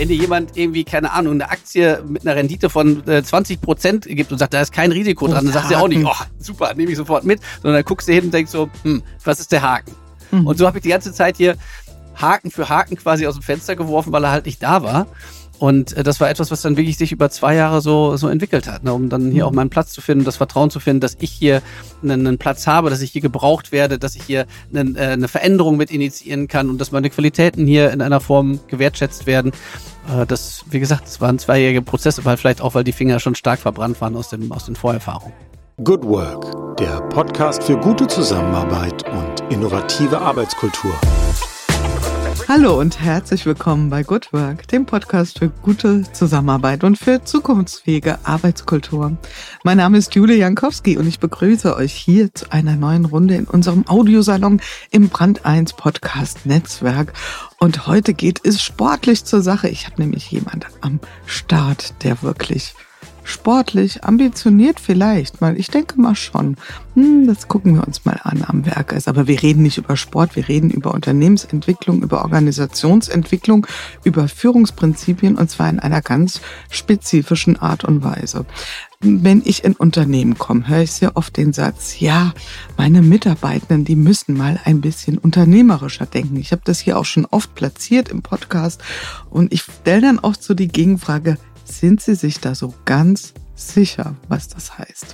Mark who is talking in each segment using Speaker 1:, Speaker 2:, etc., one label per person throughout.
Speaker 1: wenn dir jemand irgendwie, keine Ahnung, eine Aktie mit einer Rendite von 20% gibt und sagt, da ist kein Risiko dran, dann sagst du ja auch nicht, oh, super, nehme ich sofort mit, sondern dann guckst du hin und denkst so, was ist der Haken? Und so habe ich die ganze Zeit hier Haken für Haken quasi aus dem Fenster geworfen, weil er halt nicht da war. Und das war etwas, was dann wirklich sich über 2 Jahre so entwickelt hat, ne, um dann hier auch meinen Platz zu finden, das Vertrauen zu finden, dass ich hier einen Platz habe, dass ich hier gebraucht werde, dass ich hier eine Veränderung mit initiieren kann und dass meine Qualitäten hier in einer Form gewertschätzt werden. Das, wie gesagt, das waren 2-jährige Prozesse, weil vielleicht auch, weil die Finger schon stark verbrannt waren aus den Vorerfahrungen.
Speaker 2: Good Work, der Podcast für gute Zusammenarbeit und innovative Arbeitskultur.
Speaker 3: Hallo und herzlich willkommen bei Good Work, dem Podcast für gute Zusammenarbeit und für zukunftsfähige Arbeitskultur. Mein Name ist Julia Jankowski und ich begrüße euch hier zu einer neuen Runde in unserem Audiosalon im Brand 1 Podcast Netzwerk. Und heute geht es sportlich zur Sache. Ich habe nämlich jemanden am Start, der wirklich sportlich, ambitioniert vielleicht mal. Ich denke mal schon. Das gucken wir uns mal an am Werk ist. Aber wir reden nicht über Sport, wir reden über Unternehmensentwicklung, über Organisationsentwicklung, über Führungsprinzipien und zwar in einer ganz spezifischen Art und Weise. Wenn ich in Unternehmen komme, höre ich sehr oft den Satz, ja, meine Mitarbeitenden, die müssen mal ein bisschen unternehmerischer denken. Ich habe das hier auch schon oft platziert im Podcast und ich stelle dann oft so die Gegenfrage, sind Sie sich da so ganz sicher, was das heißt?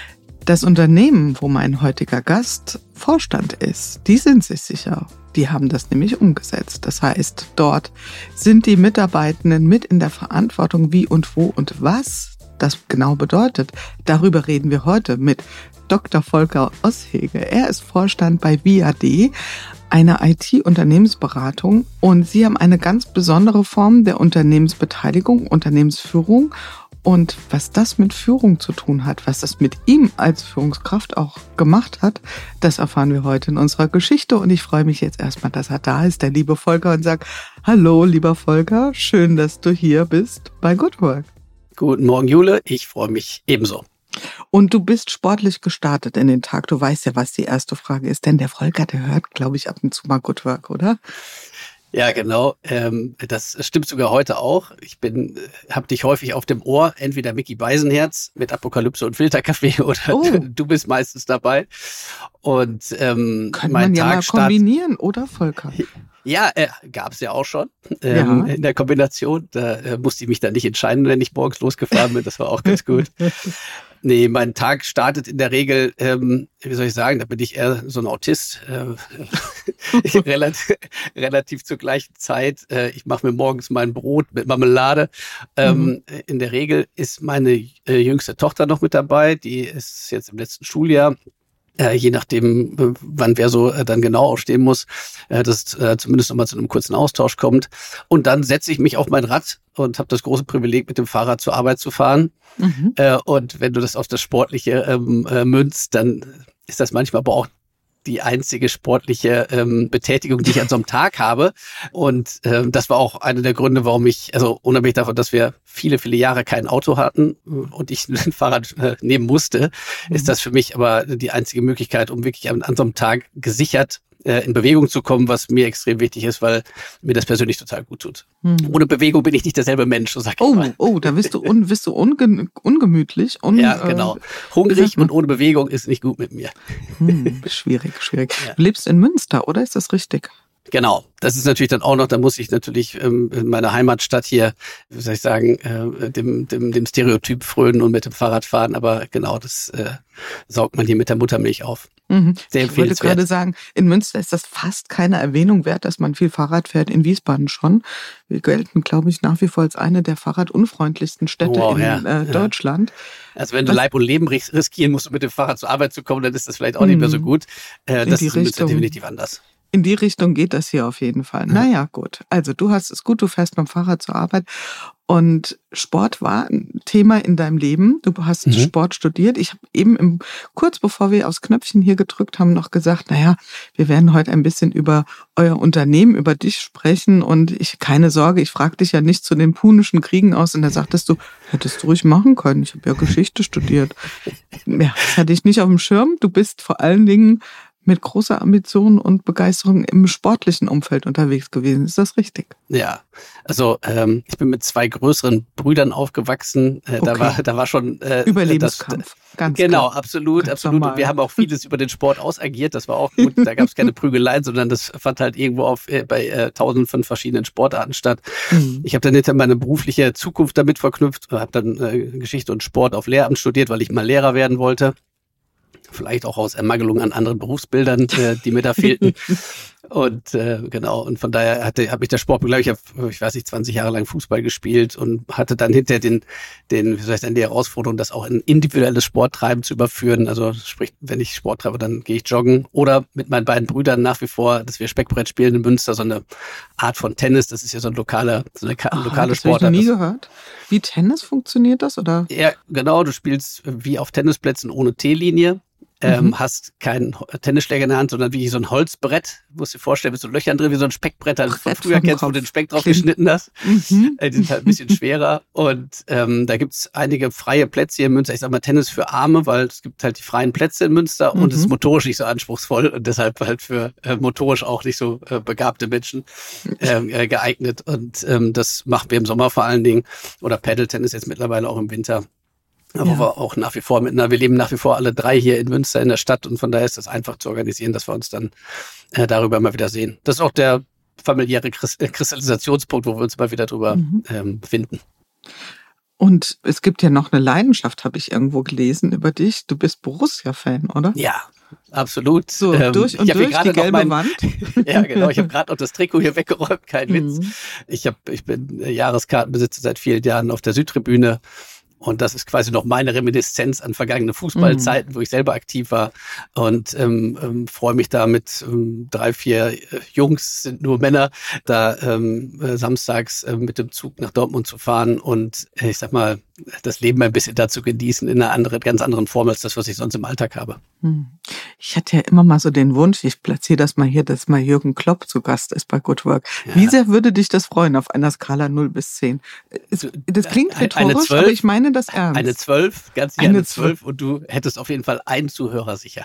Speaker 3: Das Unternehmen, wo mein heutiger Gast Vorstand ist, die sind sich sicher. Die haben das nämlich umgesetzt. Das heißt, dort sind die Mitarbeitenden mit in der Verantwortung, wie und wo und was das genau bedeutet. Darüber reden wir heute mit Dr. Volker Oshege. Er ist Vorstand bei ViaD, eine IT-Unternehmensberatung, und Sie haben eine ganz besondere Form der Unternehmensbeteiligung, Unternehmensführung. Und was das mit Führung zu tun hat, was das mit ihm als Führungskraft auch gemacht hat, das erfahren wir heute in unserer Geschichte. Und ich freue mich jetzt erstmal, dass er da ist, der liebe Volker, und sage, hallo, lieber Volker, schön, dass du hier bist bei Good Work.
Speaker 1: Guten Morgen, Jule, ich freue mich ebenso.
Speaker 3: Und du bist sportlich gestartet in den Tag. Du weißt ja, was die erste Frage ist, denn der Volker, der hört, glaube ich, ab und zu mal Good Work, oder?
Speaker 1: Ja, genau. Das stimmt sogar heute auch. Ich habe dich häufig auf dem Ohr, entweder Micky Beisenherz mit Apokalypse und Filterkaffee oder du bist meistens dabei. Und
Speaker 3: kann man ja mal kombinieren, oder Volker?
Speaker 1: Ja, gab's ja auch schon in der Kombination. Da musste ich mich dann nicht entscheiden, wenn ich morgens losgefahren bin. Das war auch ganz gut. Nee, mein Tag startet in der Regel, wie soll ich sagen, da bin ich eher so ein Autist, relativ zur gleichen Zeit. Ich mache mir morgens mein Brot mit Marmelade. In der Regel ist meine jüngste Tochter noch mit dabei, die ist jetzt im letzten Schuljahr. Je nachdem, wann wer so dann genau aufstehen muss, dass zumindest nochmal zu einem kurzen Austausch kommt. Und dann setze ich mich auf mein Rad und habe das große Privileg, mit dem Fahrrad zur Arbeit zu fahren. Und wenn du das auf das Sportliche münzt, dann ist das manchmal aber auch die einzige sportliche Betätigung, die ich an so einem Tag habe. Und das war auch einer der Gründe, warum ich, also unabhängig davon, dass wir viele Jahre kein Auto hatten und ich ein Fahrrad nehmen musste, ist das für mich aber die einzige Möglichkeit, um wirklich an so einem Tag gesichert in Bewegung zu kommen, was mir extrem wichtig ist, weil mir das persönlich total gut tut. Ohne Bewegung bin ich nicht derselbe Mensch, so sag ich mal.
Speaker 3: Da bist du ungemütlich.
Speaker 1: Ja, genau. Hungrig und ohne Bewegung ist nicht gut mit mir.
Speaker 3: Schwierig. Ja. Du lebst in Münster, oder? Ist das richtig?
Speaker 1: Genau, das ist natürlich dann auch noch, da muss ich natürlich in meiner Heimatstadt hier, wie soll ich sagen, dem Stereotyp frönen und mit dem Fahrrad fahren, aber genau, das saugt man hier mit der Muttermilch auf. Sehr
Speaker 3: ich wollte gerade sagen, in Münster ist das fast keine Erwähnung wert, dass man viel Fahrrad fährt, in Wiesbaden schon. Wir gelten, glaube ich, nach wie vor als eine der fahrradunfreundlichsten Städte in Deutschland.
Speaker 1: Also wenn du Leib und Leben riskieren musst, um mit dem Fahrrad zur Arbeit zu kommen, dann ist das vielleicht auch nicht mehr so gut. Das ist in Münster definitiv anders.
Speaker 3: In die Richtung geht das hier auf jeden Fall. Naja, gut. Also du hast es gut, du fährst mit dem Fahrrad zur Arbeit. Und Sport war ein Thema in deinem Leben. Du hast Sport studiert. Ich habe eben kurz bevor wir aufs Knöpfchen hier gedrückt haben, noch gesagt, naja, wir werden heute ein bisschen über euer Unternehmen, über dich sprechen. Und keine Sorge, ich frage dich ja nicht zu den Punischen Kriegen aus. Und da sagtest du, hättest du ruhig machen können. Ich habe ja Geschichte studiert. Ja, das hatte ich nicht auf dem Schirm. Du bist vor allen Dingen mit großer Ambition und Begeisterung im sportlichen Umfeld unterwegs gewesen. Ist das richtig?
Speaker 1: Ja, also ich bin mit 2 größeren Brüdern aufgewachsen.
Speaker 3: Okay.
Speaker 1: Da war schon
Speaker 3: Überlebenskampf. Ganz
Speaker 1: genau,
Speaker 3: klar.
Speaker 1: absolut,
Speaker 3: Ganz
Speaker 1: absolut.
Speaker 3: normal.
Speaker 1: Und wir haben auch vieles über den Sport ausagiert. Das war auch gut. Da gab es keine Prügeleien, sondern das fand halt irgendwo bei tausenden von verschiedenen Sportarten statt.
Speaker 3: Mhm.
Speaker 1: Ich habe dann hinterher meine berufliche Zukunft damit verknüpft, habe dann Geschichte und Sport auf Lehramt studiert, weil ich mal Lehrer werden wollte. Vielleicht auch aus Ermangelung an anderen Berufsbildern, die mir da fehlten. Und genau, und von daher hat mich der Sport begleitet. Ich weiß nicht, 20 Jahre lang Fußball gespielt und hatte dann hinterher die Herausforderung, das auch in individuelles Sporttreiben zu überführen. Also sprich, wenn ich Sport treibe, dann gehe ich joggen. Oder mit meinen beiden Brüdern nach wie vor, dass wir Speckbrett spielen in Münster, so eine Art von Tennis. Das ist ja so eine lokale
Speaker 3: Das
Speaker 1: Sportart.
Speaker 3: habe ich noch nie gehört. Wie Tennis funktioniert das, oder?
Speaker 1: Ja, genau. Du spielst wie auf Tennisplätzen ohne T-Linie. Hast keinen Tennisschläger in der Hand, sondern wie so ein Holzbrett, musst du dir vorstellen, mit so Löchern drin, wie so ein Speckbrett, das du von früher kennst, wo du den Speck drauf geschnitten hast. Die sind halt ein bisschen schwerer. Und da gibt's einige freie Plätze hier in Münster. Ich sag mal Tennis für Arme, weil es gibt halt die freien Plätze in Münster und es ist motorisch nicht so anspruchsvoll und deshalb halt für motorisch auch nicht so begabte Menschen geeignet. Und das machen wir im Sommer vor allen Dingen. Oder Paddle-Tennis jetzt mittlerweile auch im Winter. Aber wir auch nach wie vor wir leben nach wie vor alle 3 hier in Münster in der Stadt und von daher ist das einfach zu organisieren, dass wir uns dann darüber mal wieder sehen. Das ist auch der familiäre Kristallisationspunkt, wo wir uns mal wieder drüber finden.
Speaker 3: Und es gibt ja noch eine Leidenschaft, habe ich irgendwo gelesen über dich. Du bist Borussia-Fan, oder?
Speaker 1: Ja, absolut.
Speaker 3: So, durch und durch die gelbe Wand.
Speaker 1: Ja, genau. Ich habe gerade noch das Trikot hier weggeräumt, kein Witz. Ich bin Jahreskartenbesitzer seit vielen Jahren auf der Südtribüne. Und das ist quasi noch meine Reminiszenz an vergangene Fußballzeiten, wo ich selber aktiv war. Und freue mich da mit 3, 4 Jungs, sind nur Männer, da samstags mit dem Zug nach Dortmund zu fahren und ich sag mal, das Leben ein bisschen dazu genießen in einer ganz anderen Form als das, was ich sonst im Alltag habe.
Speaker 3: Ich hatte ja immer mal so den Wunsch, ich platziere das mal hier, dass mal Jürgen Klopp zu Gast ist bei Good Work. Ja. Wie sehr würde dich das freuen auf einer Skala 0 bis 10? Das klingt rhetorisch, aber ich meine das ernst.
Speaker 1: Eine 12, ganz sicher eine 12 und du hättest auf jeden Fall einen Zuhörer sicher.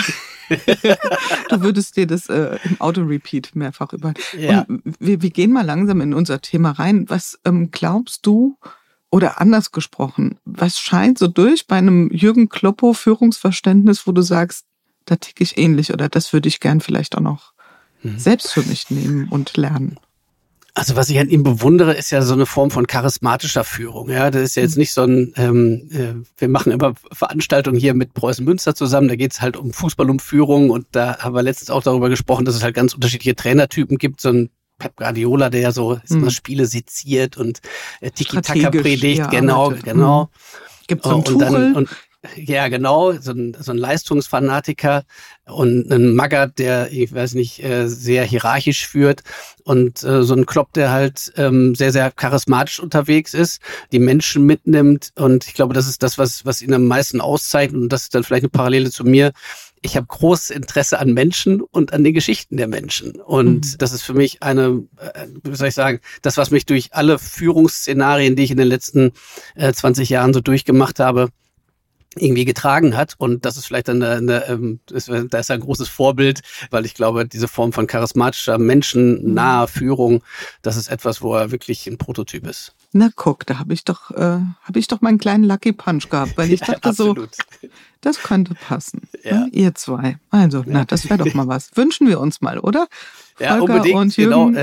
Speaker 3: Du würdest dir das im Auto-Repeat mehrfach über.
Speaker 1: Ja.
Speaker 3: Und wir gehen mal langsam in unser Thema rein. Was glaubst du, oder anders gesprochen, was scheint so durch bei einem Jürgen Kloppo Führungsverständnis, wo du sagst, da ticke ich ähnlich oder das würde ich gern vielleicht auch noch selbst für mich nehmen und lernen?
Speaker 1: Also was ich an ihm bewundere, ist ja so eine Form von charismatischer Führung. Ja, das ist ja jetzt nicht so ein, wir machen immer Veranstaltungen hier mit Preußen Münster zusammen, da geht es halt um Fußball, um Führung und da haben wir letztens auch darüber gesprochen, dass es halt ganz unterschiedliche Trainertypen gibt, so ein Pep Guardiola, der ja so immer Spiele seziert und Tiki-Taka predigt, genau.
Speaker 3: Gibt es so einen Tuchel?
Speaker 1: Ja, genau, so ein Leistungsfanatiker und ein Magath, der, ich weiß nicht, sehr hierarchisch führt und so ein Klopp, der halt sehr, sehr charismatisch unterwegs ist, die Menschen mitnimmt und ich glaube, das ist das, was ihn am meisten auszeichnet und das ist dann vielleicht eine Parallele zu mir. Ich habe großes Interesse an Menschen und an den Geschichten der Menschen. Und das ist für mich wie soll ich sagen, das, was mich durch alle Führungsszenarien, die ich in den letzten 20 Jahren so durchgemacht habe, irgendwie getragen hat. Und das ist vielleicht da ist ein großes Vorbild, weil ich glaube, diese Form von charismatischer, menschennaher Führung, das ist etwas, wo er wirklich ein Prototyp ist.
Speaker 3: Na guck, da habe ich doch meinen kleinen Lucky Punch gehabt, weil ich dachte so, das könnte passen. Ja. Ihr 2. Also, na, das wäre doch mal was. Wünschen wir uns mal, oder?
Speaker 1: Ja,
Speaker 3: Volker
Speaker 1: unbedingt,
Speaker 3: und Jürgen.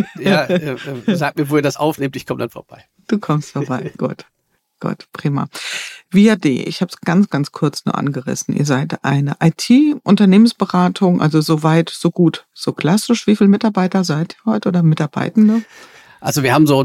Speaker 1: genau. Sag mir, wo ihr das aufnehmt, ich komme dann vorbei.
Speaker 3: Du kommst vorbei, Gut, prima. VAD, ich habe es ganz, ganz kurz nur angerissen. Ihr seid eine IT-Unternehmensberatung, also so weit, so gut, so klassisch. Wie viele Mitarbeiter seid ihr heute oder Mitarbeitende?
Speaker 1: Also wir haben so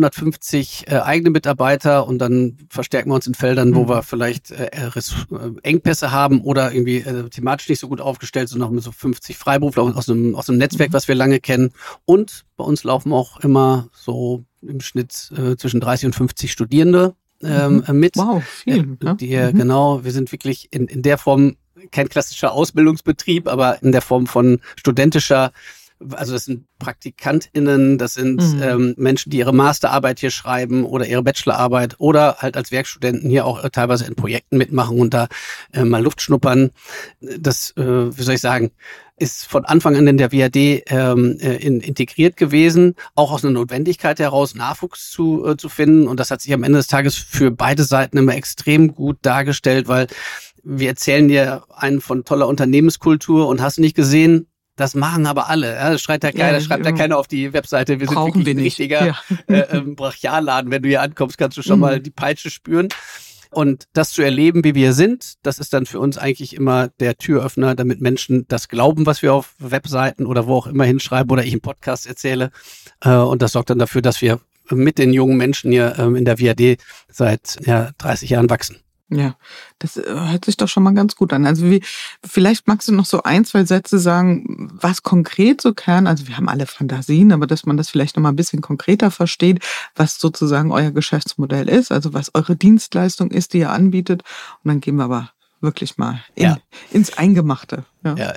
Speaker 1: 250 eigene Mitarbeiter und dann verstärken wir uns in Feldern, wo wir vielleicht Engpässe haben oder irgendwie thematisch nicht so gut aufgestellt sind, noch mit so 50 Freiberufler aus einem Netzwerk, was wir lange kennen. Und bei uns laufen auch immer so im Schnitt zwischen 30 und 50 Studierende mit.
Speaker 3: Wow, viel.
Speaker 1: Genau, wir sind wirklich in der Form kein klassischer Ausbildungsbetrieb, aber in der Form von studentischer Also das sind PraktikantInnen, das sind Menschen, die ihre Masterarbeit hier schreiben oder ihre Bachelorarbeit oder halt als Werkstudenten hier auch teilweise in Projekten mitmachen und da mal Luft schnuppern. Das, wie soll ich sagen, ist von Anfang an in der WAD integriert gewesen, auch aus einer Notwendigkeit heraus Nachwuchs zu finden. Und das hat sich am Ende des Tages für beide Seiten immer extrem gut dargestellt, weil wir erzählen dir einen von toller Unternehmenskultur und hast nicht gesehen, das machen aber alle. Ja, das schreibt ja keiner auf die Webseite. Wir sind wirklich ein richtiger Brachialladen. Wenn du hier ankommst, kannst du schon mal die Peitsche spüren. Und das zu erleben, wie wir sind, das ist dann für uns eigentlich immer der Türöffner, damit Menschen das glauben, was wir auf Webseiten oder wo auch immer hinschreiben oder ich im Podcast erzähle. Und das sorgt dann dafür, dass wir mit den jungen Menschen hier in der WAD seit 30 Jahren wachsen.
Speaker 3: Ja, das hört sich doch schon mal ganz gut an. Also vielleicht magst du noch so 1, 2 Sätze sagen, was konkret so also wir haben alle Fantasien, aber dass man das vielleicht noch mal ein bisschen konkreter versteht, was sozusagen euer Geschäftsmodell ist, also was eure Dienstleistung ist, die ihr anbietet. Und dann gehen wir aber wirklich mal ins Eingemachte. Ja,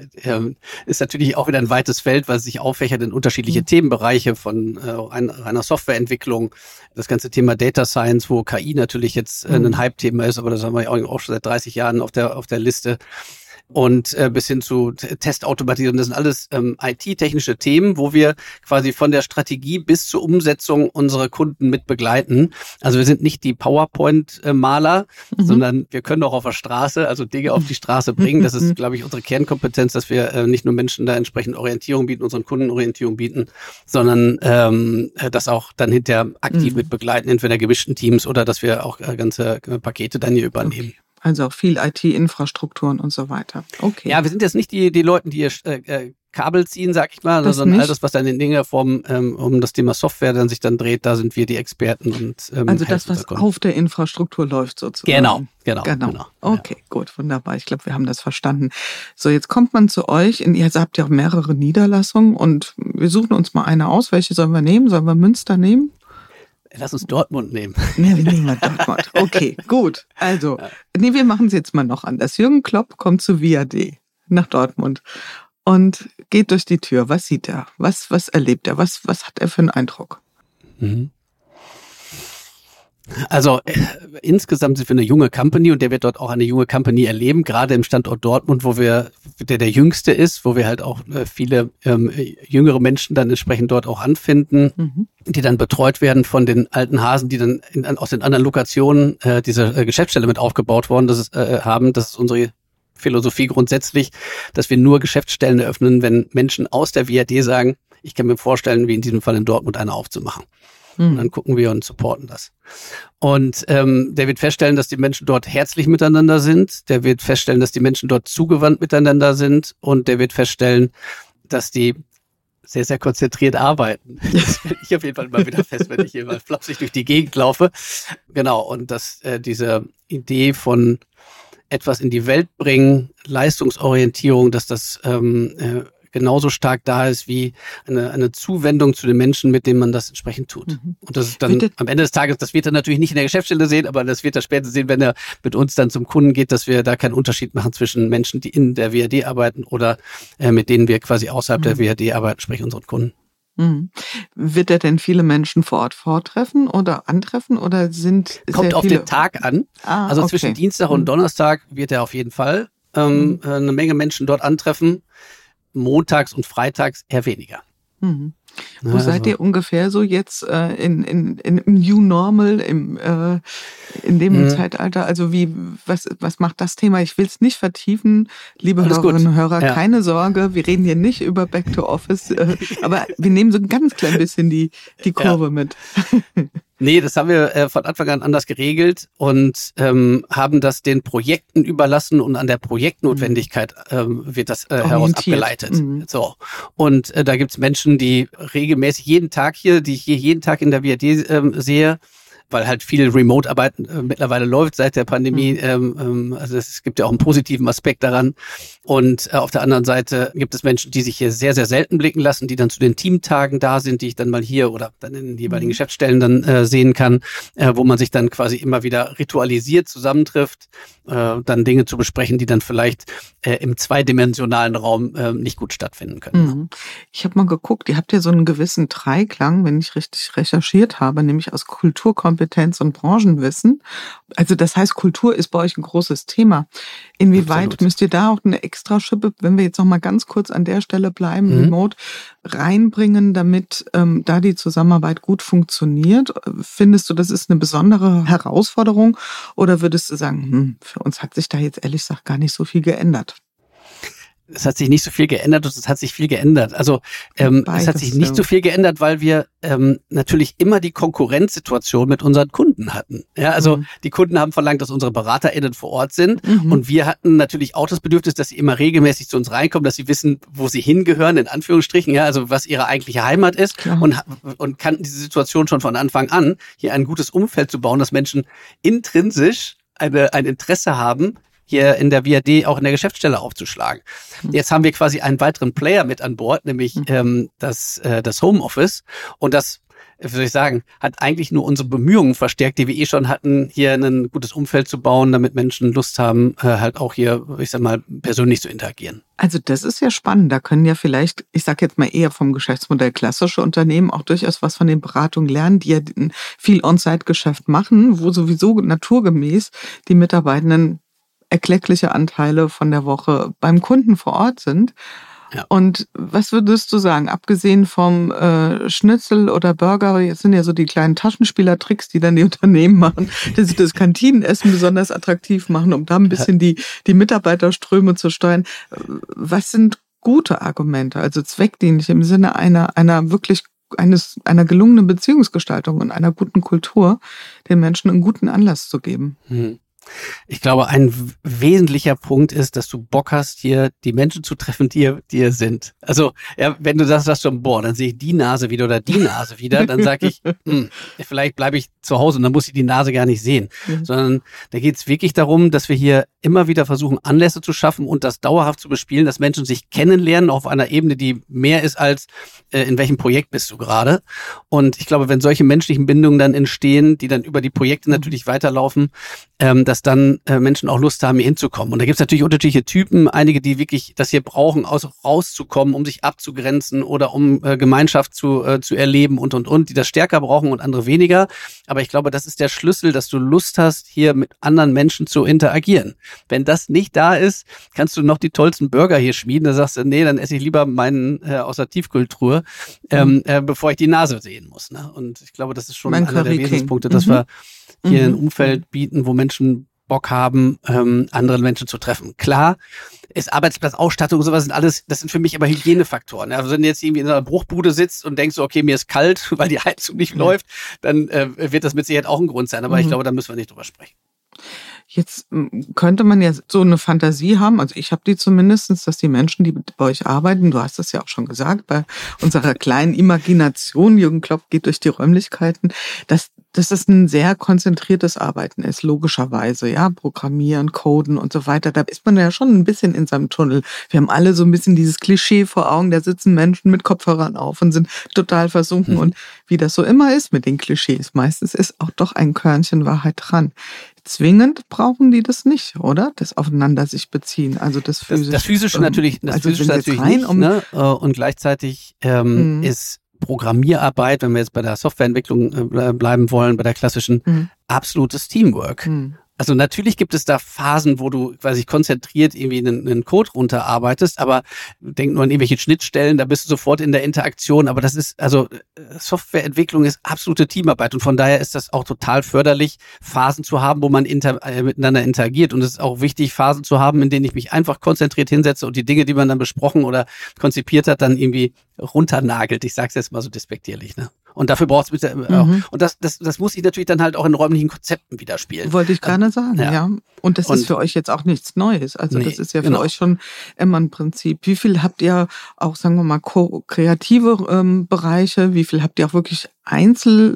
Speaker 1: ist natürlich auch wieder ein weites Feld, weil es sich auffächert in unterschiedliche Themenbereiche von reiner Softwareentwicklung, das ganze Thema Data Science, wo KI natürlich jetzt ein Hype-Thema ist, aber das haben wir ja auch schon seit 30 Jahren auf der Liste. Und bis hin zu Testautomatisierung. Das sind alles IT-technische Themen, wo wir quasi von der Strategie bis zur Umsetzung unsere Kunden mit begleiten. Also wir sind nicht die PowerPoint-Maler, sondern wir können auch auf der Straße, also Dinge auf die Straße bringen. Das ist, glaube ich, unsere Kernkompetenz, dass wir nicht nur Menschen da entsprechend Orientierung bieten, unseren Kunden Orientierung bieten, sondern das auch dann hinterher aktiv mit begleiten, entweder in gemischten Teams oder dass wir auch ganze Pakete dann hier übernehmen.
Speaker 3: Okay. Also auch viel IT-Infrastrukturen und so weiter. Okay.
Speaker 1: Ja, wir sind jetzt nicht die Leute, die Kabel ziehen, sag ich mal, sondern all das, was dann in irgendeiner Form um das Thema Software dann sich dann dreht, da sind wir die Experten. Und
Speaker 3: also das, was auf der Infrastruktur läuft sozusagen.
Speaker 1: Genau.
Speaker 3: Okay, gut, wunderbar. Ich glaube, wir haben das verstanden. So, jetzt kommt man zu euch. Ihr habt ja auch mehrere Niederlassungen und wir suchen uns mal eine aus. Welche sollen wir nehmen? Sollen wir Münster nehmen?
Speaker 1: Lass uns Dortmund nehmen.
Speaker 3: Ja, wir nehmen mal Dortmund. Okay, gut. Also, wir machen es jetzt mal noch anders. Jürgen Klopp kommt zu WAD nach Dortmund und geht durch die Tür. Was sieht er? Was erlebt er? Was hat er für einen Eindruck?
Speaker 1: Also insgesamt sind wir eine junge Company und der wird dort auch eine junge Company erleben, gerade im Standort Dortmund, wo der jüngste ist, wo wir halt auch viele jüngere Menschen dann entsprechend dort auch anfinden, die dann betreut werden von den alten Hasen, die dann aus den anderen Lokationen dieser Geschäftsstelle mit aufgebaut worden haben. Das ist unsere Philosophie grundsätzlich, dass wir nur Geschäftsstellen eröffnen, wenn Menschen aus der WAD sagen, ich kann mir vorstellen, wie in diesem Fall in Dortmund eine aufzumachen. Und dann gucken wir und supporten das. Und der wird feststellen, dass die Menschen dort herzlich miteinander sind. Der wird feststellen, dass die Menschen dort zugewandt miteinander sind. Und der wird feststellen, dass die sehr, sehr konzentriert arbeiten. Das stelle ich auf jeden Fall mal wieder fest, wenn ich hier mal flapsig durch die Gegend laufe. Genau, und dass diese Idee von etwas in die Welt bringen, Leistungsorientierung, dass das genauso stark da ist wie eine Zuwendung zu den Menschen, mit denen man das entsprechend tut. Und das ist dann am Ende des Tages, das wird er natürlich nicht in der Geschäftsstelle sehen, aber das wird er später sehen, wenn er mit uns dann zum Kunden geht, dass wir da keinen Unterschied machen zwischen Menschen, die in der WAD arbeiten oder mit denen wir quasi außerhalb der WAD arbeiten, sprich unseren Kunden.
Speaker 3: Wird er denn viele Menschen vor Ort vortreffen oder antreffen oder
Speaker 1: kommt auf den Tag an. Also zwischen Dienstag und Donnerstag wird er auf jeden Fall eine Menge Menschen dort antreffen. Montags und freitags eher weniger.
Speaker 3: Wo seid ihr ungefähr so jetzt im New Normal, in dem Zeitalter? Also was macht das Thema? Ich will es nicht vertiefen, liebe Hörerinnen und Hörer, keine Sorge, wir reden hier nicht über Back to Office, aber wir nehmen so ein ganz klein bisschen die Kurve mit.
Speaker 1: Nee, das haben wir von Anfang an anders geregelt und haben das den Projekten überlassen und an der Projektnotwendigkeit wird das heraus abgeleitet. So. Und da gibt's Menschen, die regelmäßig die ich hier jeden Tag in der WAD sehe, weil halt viel Remote-Arbeit mittlerweile läuft seit der Pandemie. Also es gibt ja auch einen positiven Aspekt daran. Und auf der anderen Seite gibt es Menschen, die sich hier sehr, sehr selten blicken lassen, die dann zu den Teamtagen da sind, die ich dann mal hier oder dann in den jeweiligen Geschäftsstellen dann sehen kann, wo man sich dann quasi immer wieder ritualisiert zusammentrifft, dann Dinge zu besprechen, die dann vielleicht im zweidimensionalen Raum nicht gut stattfinden können.
Speaker 3: Ich habe mal geguckt, ihr habt ja so einen gewissen Dreiklang, wenn ich richtig recherchiert habe, nämlich aus Kulturkompetenz und Branchenwissen. Also das heißt, Kultur ist bei euch ein großes Thema. Inwieweit
Speaker 1: Absolut.
Speaker 3: müsst ihr da auch eine Extraschippe, wenn wir jetzt noch mal ganz kurz an der Stelle bleiben, remote reinbringen, damit da die Zusammenarbeit gut funktioniert? Findest du, das ist eine besondere Herausforderung oder würdest du sagen, für uns hat sich da jetzt ehrlich gesagt gar nicht so viel geändert?
Speaker 1: Es hat sich nicht so viel geändert und es hat sich viel geändert. Also es hat sich nicht so viel geändert, weil wir natürlich immer die Konkurrenzsituation mit unseren Kunden hatten. Ja, also die Kunden haben verlangt, dass unsere BeraterInnen vor Ort sind und wir hatten natürlich auch das Bedürfnis, dass sie immer regelmäßig zu uns reinkommen, dass sie wissen, wo sie hingehören, in Anführungsstrichen, ja, also was ihre eigentliche Heimat ist und kannten diese Situation schon von Anfang an, hier ein gutes Umfeld zu bauen, dass Menschen intrinsisch ein Interesse haben, hier in der WAD auch in der Geschäftsstelle aufzuschlagen. Jetzt haben wir quasi einen weiteren Player mit an Bord, nämlich das Homeoffice. Und das, wie soll ich sagen, hat eigentlich nur unsere Bemühungen verstärkt, die wir schon hatten, hier ein gutes Umfeld zu bauen, damit Menschen Lust haben, halt auch hier, ich sag mal, persönlich zu interagieren.
Speaker 3: Also das ist ja spannend. Da können ja vielleicht, ich sage jetzt mal eher vom Geschäftsmodell klassische Unternehmen auch durchaus was von den Beratungen lernen, die ja viel On-Site-Geschäft machen, wo sowieso naturgemäß die Mitarbeitenden erkleckliche Anteile von der Woche beim Kunden vor Ort sind. Ja. Und was würdest du sagen, abgesehen vom Schnitzel oder Burger, jetzt sind ja so die kleinen Taschenspielertricks, die dann die Unternehmen machen, dass sie das Kantinenessen besonders attraktiv machen, um da ein bisschen die Mitarbeiterströme zu steuern. Was sind gute Argumente, also zweckdienlich im Sinne einer gelungenen Beziehungsgestaltung und einer guten Kultur, den Menschen einen guten Anlass zu geben?
Speaker 1: Ich glaube, ein wesentlicher Punkt ist, dass du Bock hast, hier die Menschen zu treffen, die hier sind. Also, ja, wenn du das sagst schon, dann sehe ich die Nase wieder oder die Nase wieder, dann sage ich, vielleicht bleibe ich zu Hause und dann muss ich die Nase gar nicht sehen. Sondern da geht es wirklich darum, dass wir hier immer wieder versuchen, Anlässe zu schaffen und das dauerhaft zu bespielen, dass Menschen sich kennenlernen auf einer Ebene, die mehr ist als in welchem Projekt bist du gerade. Und ich glaube, wenn solche menschlichen Bindungen dann entstehen, die dann über die Projekte natürlich weiterlaufen, dass dann Menschen auch Lust haben, hier hinzukommen. Und da gibt es natürlich unterschiedliche Typen, einige, die wirklich das hier brauchen, rauszukommen, um sich abzugrenzen oder um Gemeinschaft zu erleben und, die das stärker brauchen und andere weniger. Aber ich glaube, das ist der Schlüssel, dass du Lust hast, hier mit anderen Menschen zu interagieren. Wenn das nicht da ist, kannst du noch die tollsten Burger hier schmieden. Da sagst du, nee, dann esse ich lieber meinen aus der Tiefkühltruhe, bevor ich die Nase sehen muss. Ne? Und ich glaube, das ist schon einer der Wesenspunkte, dass wir hier ein Umfeld bieten, wo Menschen Bock haben, andere Menschen zu treffen. Klar, ist Arbeitsplatzausstattung und sowas das sind für mich aber Hygienefaktoren. Also wenn du jetzt irgendwie in einer Bruchbude sitzt und denkst, okay, mir ist kalt, weil die Heizung nicht läuft, dann wird das mit Sicherheit auch ein Grund sein. Aber ich glaube, da müssen wir nicht drüber sprechen.
Speaker 3: Jetzt könnte man ja so eine Fantasie haben, also ich habe die zumindestens, dass die Menschen, die bei euch arbeiten, du hast das ja auch schon gesagt, bei unserer kleinen Imagination, Jürgen Klopp geht durch die Räumlichkeiten, dass das ein sehr konzentriertes Arbeiten ist, logischerweise, ja, Programmieren, Coden und so weiter, da ist man ja schon ein bisschen in seinem Tunnel. Wir haben alle so ein bisschen dieses Klischee vor Augen, da sitzen Menschen mit Kopfhörern auf und sind total versunken und wie das so immer ist mit den Klischees, meistens ist auch doch ein Körnchen Wahrheit dran. Zwingend brauchen die das nicht, oder? Das Aufeinander sich beziehen, also das Physische.
Speaker 1: Das Physische natürlich, nicht, ne? Und gleichzeitig ist Programmierarbeit, wenn wir jetzt bei der Softwareentwicklung bleiben wollen, bei der klassischen, absolutes Teamwork. Also natürlich gibt es da Phasen, wo du quasi konzentriert irgendwie einen Code runterarbeitest, aber denk nur an irgendwelche Schnittstellen, da bist du sofort in der Interaktion. Aber das ist, also Softwareentwicklung ist absolute Teamarbeit und von daher ist das auch total förderlich, Phasen zu haben, wo man miteinander interagiert. Und es ist auch wichtig, Phasen zu haben, in denen ich mich einfach konzentriert hinsetze und die Dinge, die man dann besprochen oder konzipiert hat, dann irgendwie runternagelt. Ich sag's jetzt mal so despektierlich, ne? Und dafür braucht es und das muss ich natürlich dann halt auch in räumlichen Konzepten widerspiegeln.
Speaker 3: Wollte ich gerade sagen, ja. Und das ist für euch jetzt auch nichts Neues. Also das ist ja für euch schon immer ein Prinzip. Wie viel habt ihr auch, sagen wir mal, kreative Bereiche? Wie viel habt ihr auch wirklich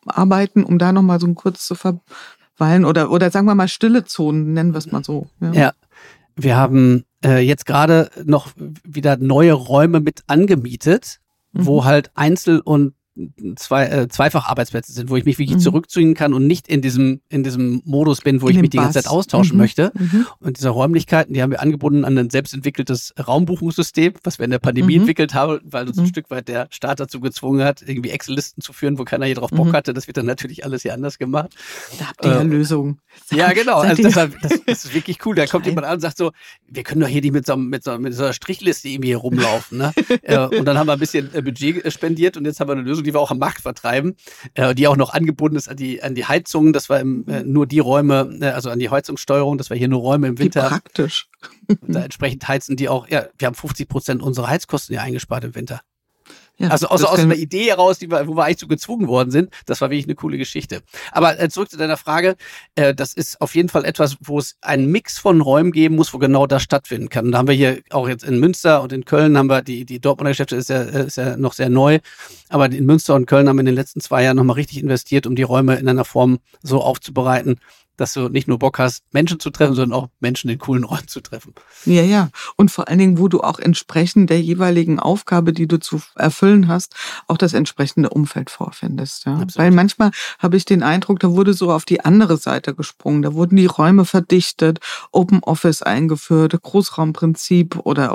Speaker 3: arbeiten, um da nochmal so kurz zu verweilen oder sagen wir mal stille Zonen, nennen wir es mal so.
Speaker 1: Ja, wir haben jetzt gerade noch wieder neue Räume mit angemietet, wo halt Einzel- und Zweifach-Arbeitsplätze sind, wo ich mich wirklich zurückziehen kann und nicht in diesem Modus bin, wo ich mich die ganze Zeit austauschen möchte. Und diese Räumlichkeiten, die haben wir angebunden an ein selbstentwickeltes Raumbuchungssystem, was wir in der Pandemie entwickelt haben, weil uns ein Stück weit der Staat dazu gezwungen hat, irgendwie Excel-Listen zu führen, wo keiner hier drauf Bock hatte. Das wird dann natürlich alles hier anders gemacht.
Speaker 3: Da habt ihr ja Lösungen.
Speaker 1: Ja, genau. Also das ist wirklich cool. Da kommt jemand an und sagt so, wir können doch hier nicht mit so einer Strichliste irgendwie hier rumlaufen. Ne? Und dann haben wir ein bisschen Budget spendiert und jetzt haben wir eine Lösung, die wir auch am Markt vertreiben, die auch noch angebunden ist an die Heizung. Das war nur die Räume, also an die Heizungssteuerung, das war hier nur Räume im Winter.
Speaker 3: Wie praktisch.
Speaker 1: Da entsprechend heizen die auch, wir haben 50% unserer Heizkosten ja eingespart im Winter.
Speaker 3: Ja,
Speaker 1: also aus einer Idee heraus, wo wir eigentlich so gezwungen worden sind. Das war wirklich eine coole Geschichte. Aber zurück zu deiner Frage. Das ist auf jeden Fall etwas, wo es einen Mix von Räumen geben muss, wo genau das stattfinden kann. Und da haben wir hier auch jetzt in Münster und in Köln haben wir die Dortmunder Geschäfte ist ja noch sehr neu. Aber in Münster und Köln haben wir in den letzten 2 Jahren nochmal richtig investiert, um die Räume in einer Form so aufzubereiten, dass du nicht nur Bock hast, Menschen zu treffen, sondern auch Menschen in coolen Räumen zu treffen.
Speaker 3: Ja. Und vor allen Dingen, wo du auch entsprechend der jeweiligen Aufgabe, die du zu erfüllen hast, auch das entsprechende Umfeld vorfindest. Ja? Weil manchmal habe ich den Eindruck, da wurde so auf die andere Seite gesprungen. Da wurden die Räume verdichtet, Open Office eingeführt, Großraumprinzip oder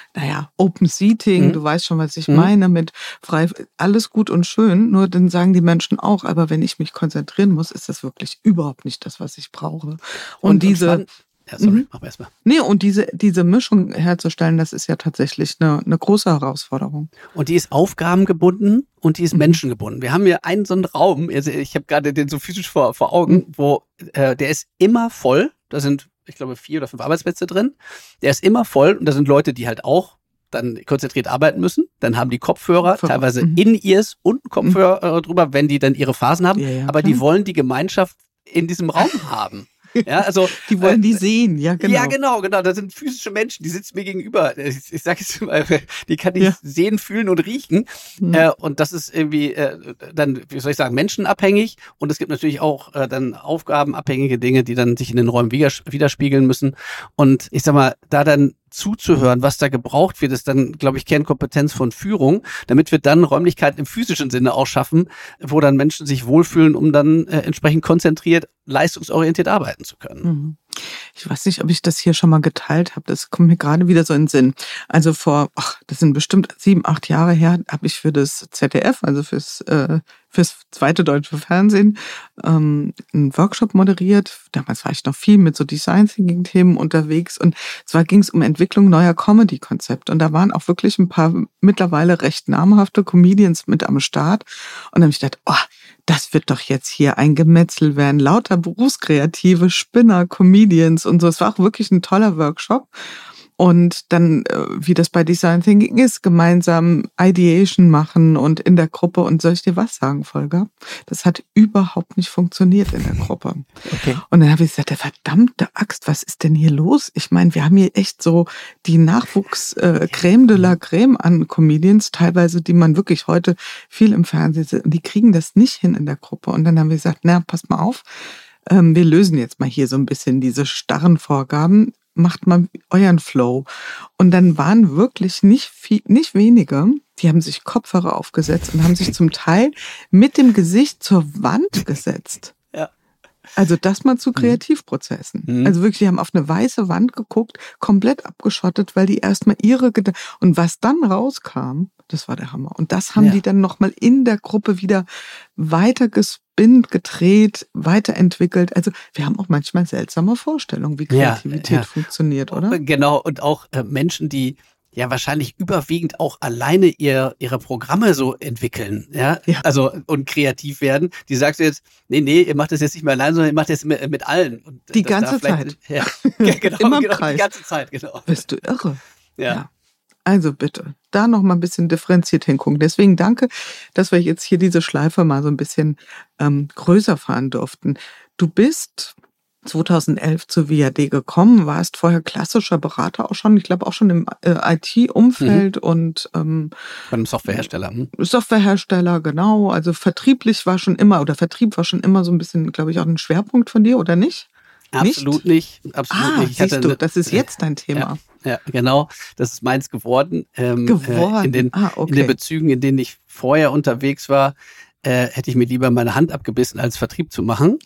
Speaker 3: Open Seating. Du weißt schon, was ich meine mit frei. Alles gut und schön, nur dann sagen die Menschen auch, aber wenn ich mich konzentrieren muss, ist das wirklich überhaupt nicht das, was ich brauche. Und diese
Speaker 1: mach erstmal.
Speaker 3: Nee, und diese Mischung herzustellen, das ist ja tatsächlich eine große Herausforderung.
Speaker 1: Und die ist aufgabengebunden und die ist menschengebunden. Wir haben hier einen so einen Raum, also ich habe gerade den so physisch vor Augen, wo der ist immer voll. Da sind, ich glaube, 4 oder 5 Arbeitsplätze drin. Der ist immer voll und da sind Leute, die halt auch dann konzentriert arbeiten müssen. Dann haben die Kopfhörer teilweise In-Ears und Kopfhörer drüber, wenn die dann ihre Phasen haben. Ja, aber die wollen die Gemeinschaft in diesem Raum haben. Ja, also
Speaker 3: die wollen die sehen, ja genau.
Speaker 1: Ja, genau. Das sind physische Menschen, die sitzen mir gegenüber. Ich sage jetzt mal, die kann ich sehen, fühlen und riechen. Und das ist irgendwie dann, wie soll ich sagen, menschenabhängig. Und es gibt natürlich auch dann aufgabenabhängige Dinge, die dann sich in den Räumen widerspiegeln müssen. Und ich sag mal, da dann zuzuhören, was da gebraucht wird, ist dann, glaube ich, Kernkompetenz von Führung, damit wir dann Räumlichkeiten im physischen Sinne auch schaffen, wo dann Menschen sich wohlfühlen, um dann entsprechend konzentriert, leistungsorientiert arbeiten zu können.
Speaker 3: Ich weiß nicht, ob ich das hier schon mal geteilt habe. Das kommt mir gerade wieder so in den Sinn. Also das sind bestimmt 7, 8 Jahre her, habe ich für das ZDF, also fürs zweite deutsche Fernsehen, einen Workshop moderiert. Damals war ich noch viel mit so Design Thinking Themen unterwegs und zwar ging es um Entwicklung neuer Comedy-Konzepte und da waren auch wirklich ein paar mittlerweile recht namhafte Comedians mit am Start und dann habe ich gedacht, das wird doch jetzt hier ein Gemetzel werden, lauter berufskreative Spinner, Comedians und so. Es war auch wirklich ein toller Workshop. Und dann, wie das bei Design Thinking ist, gemeinsam Ideation machen und in der Gruppe. Und soll ich dir was sagen, Volker? Das hat überhaupt nicht funktioniert in der Gruppe.
Speaker 1: Okay.
Speaker 3: Und dann habe ich gesagt, verdammte Axt, was ist denn hier los? Ich meine, wir haben hier echt so die Nachwuchs-Crème de la Crème an Comedians, teilweise, die man wirklich heute viel im Fernsehen sieht. Und die kriegen das nicht hin in der Gruppe. Und dann haben wir gesagt, passt mal auf, wir lösen jetzt mal hier so ein bisschen diese starren Vorgaben. Macht mal euren Flow. Und dann waren wirklich nicht wenige, die haben sich Kopfhörer aufgesetzt und haben sich zum Teil mit dem Gesicht zur Wand gesetzt.
Speaker 1: Ja.
Speaker 3: Also das mal zu Kreativprozessen. Also wirklich, die haben auf eine weiße Wand geguckt, komplett abgeschottet, weil die erstmal und was dann rauskam, das war der Hammer. Und das haben die dann nochmal in der Gruppe wieder weiter gespinnt, gedreht, weiterentwickelt. Also wir haben auch manchmal seltsame Vorstellungen, wie Kreativität funktioniert, oder?
Speaker 1: Genau, und auch Menschen, die ja wahrscheinlich überwiegend auch alleine ihre Programme so entwickeln, also und kreativ werden. Die sagst du jetzt, nee, ihr macht das jetzt nicht mehr allein, sondern ihr macht das mit allen. Und
Speaker 3: die ganze Zeit.
Speaker 1: Ja, genau,
Speaker 3: immer im Kreis.
Speaker 1: Die ganze Zeit, genau.
Speaker 3: Bist du irre?
Speaker 1: Ja.
Speaker 3: Also bitte, da noch mal ein bisschen differenziert hingucken. Deswegen danke, dass wir jetzt hier diese Schleife mal so ein bisschen größer fahren durften. Du bist 2011 zur WAD gekommen, warst vorher klassischer Berater auch schon, ich glaube auch schon im IT-Umfeld und
Speaker 1: Bei einem Softwarehersteller.
Speaker 3: Softwarehersteller, genau. Also Vertrieb war schon immer so ein bisschen, glaube ich, auch ein Schwerpunkt von dir, oder nicht?
Speaker 1: Absolut nicht. Absolut nicht.
Speaker 3: Siehst du, das ist jetzt dein Thema.
Speaker 1: Ja, genau. Das ist meins geworden. In den Bezügen, in denen ich vorher unterwegs war, hätte ich mir lieber meine Hand abgebissen, als Vertrieb zu machen.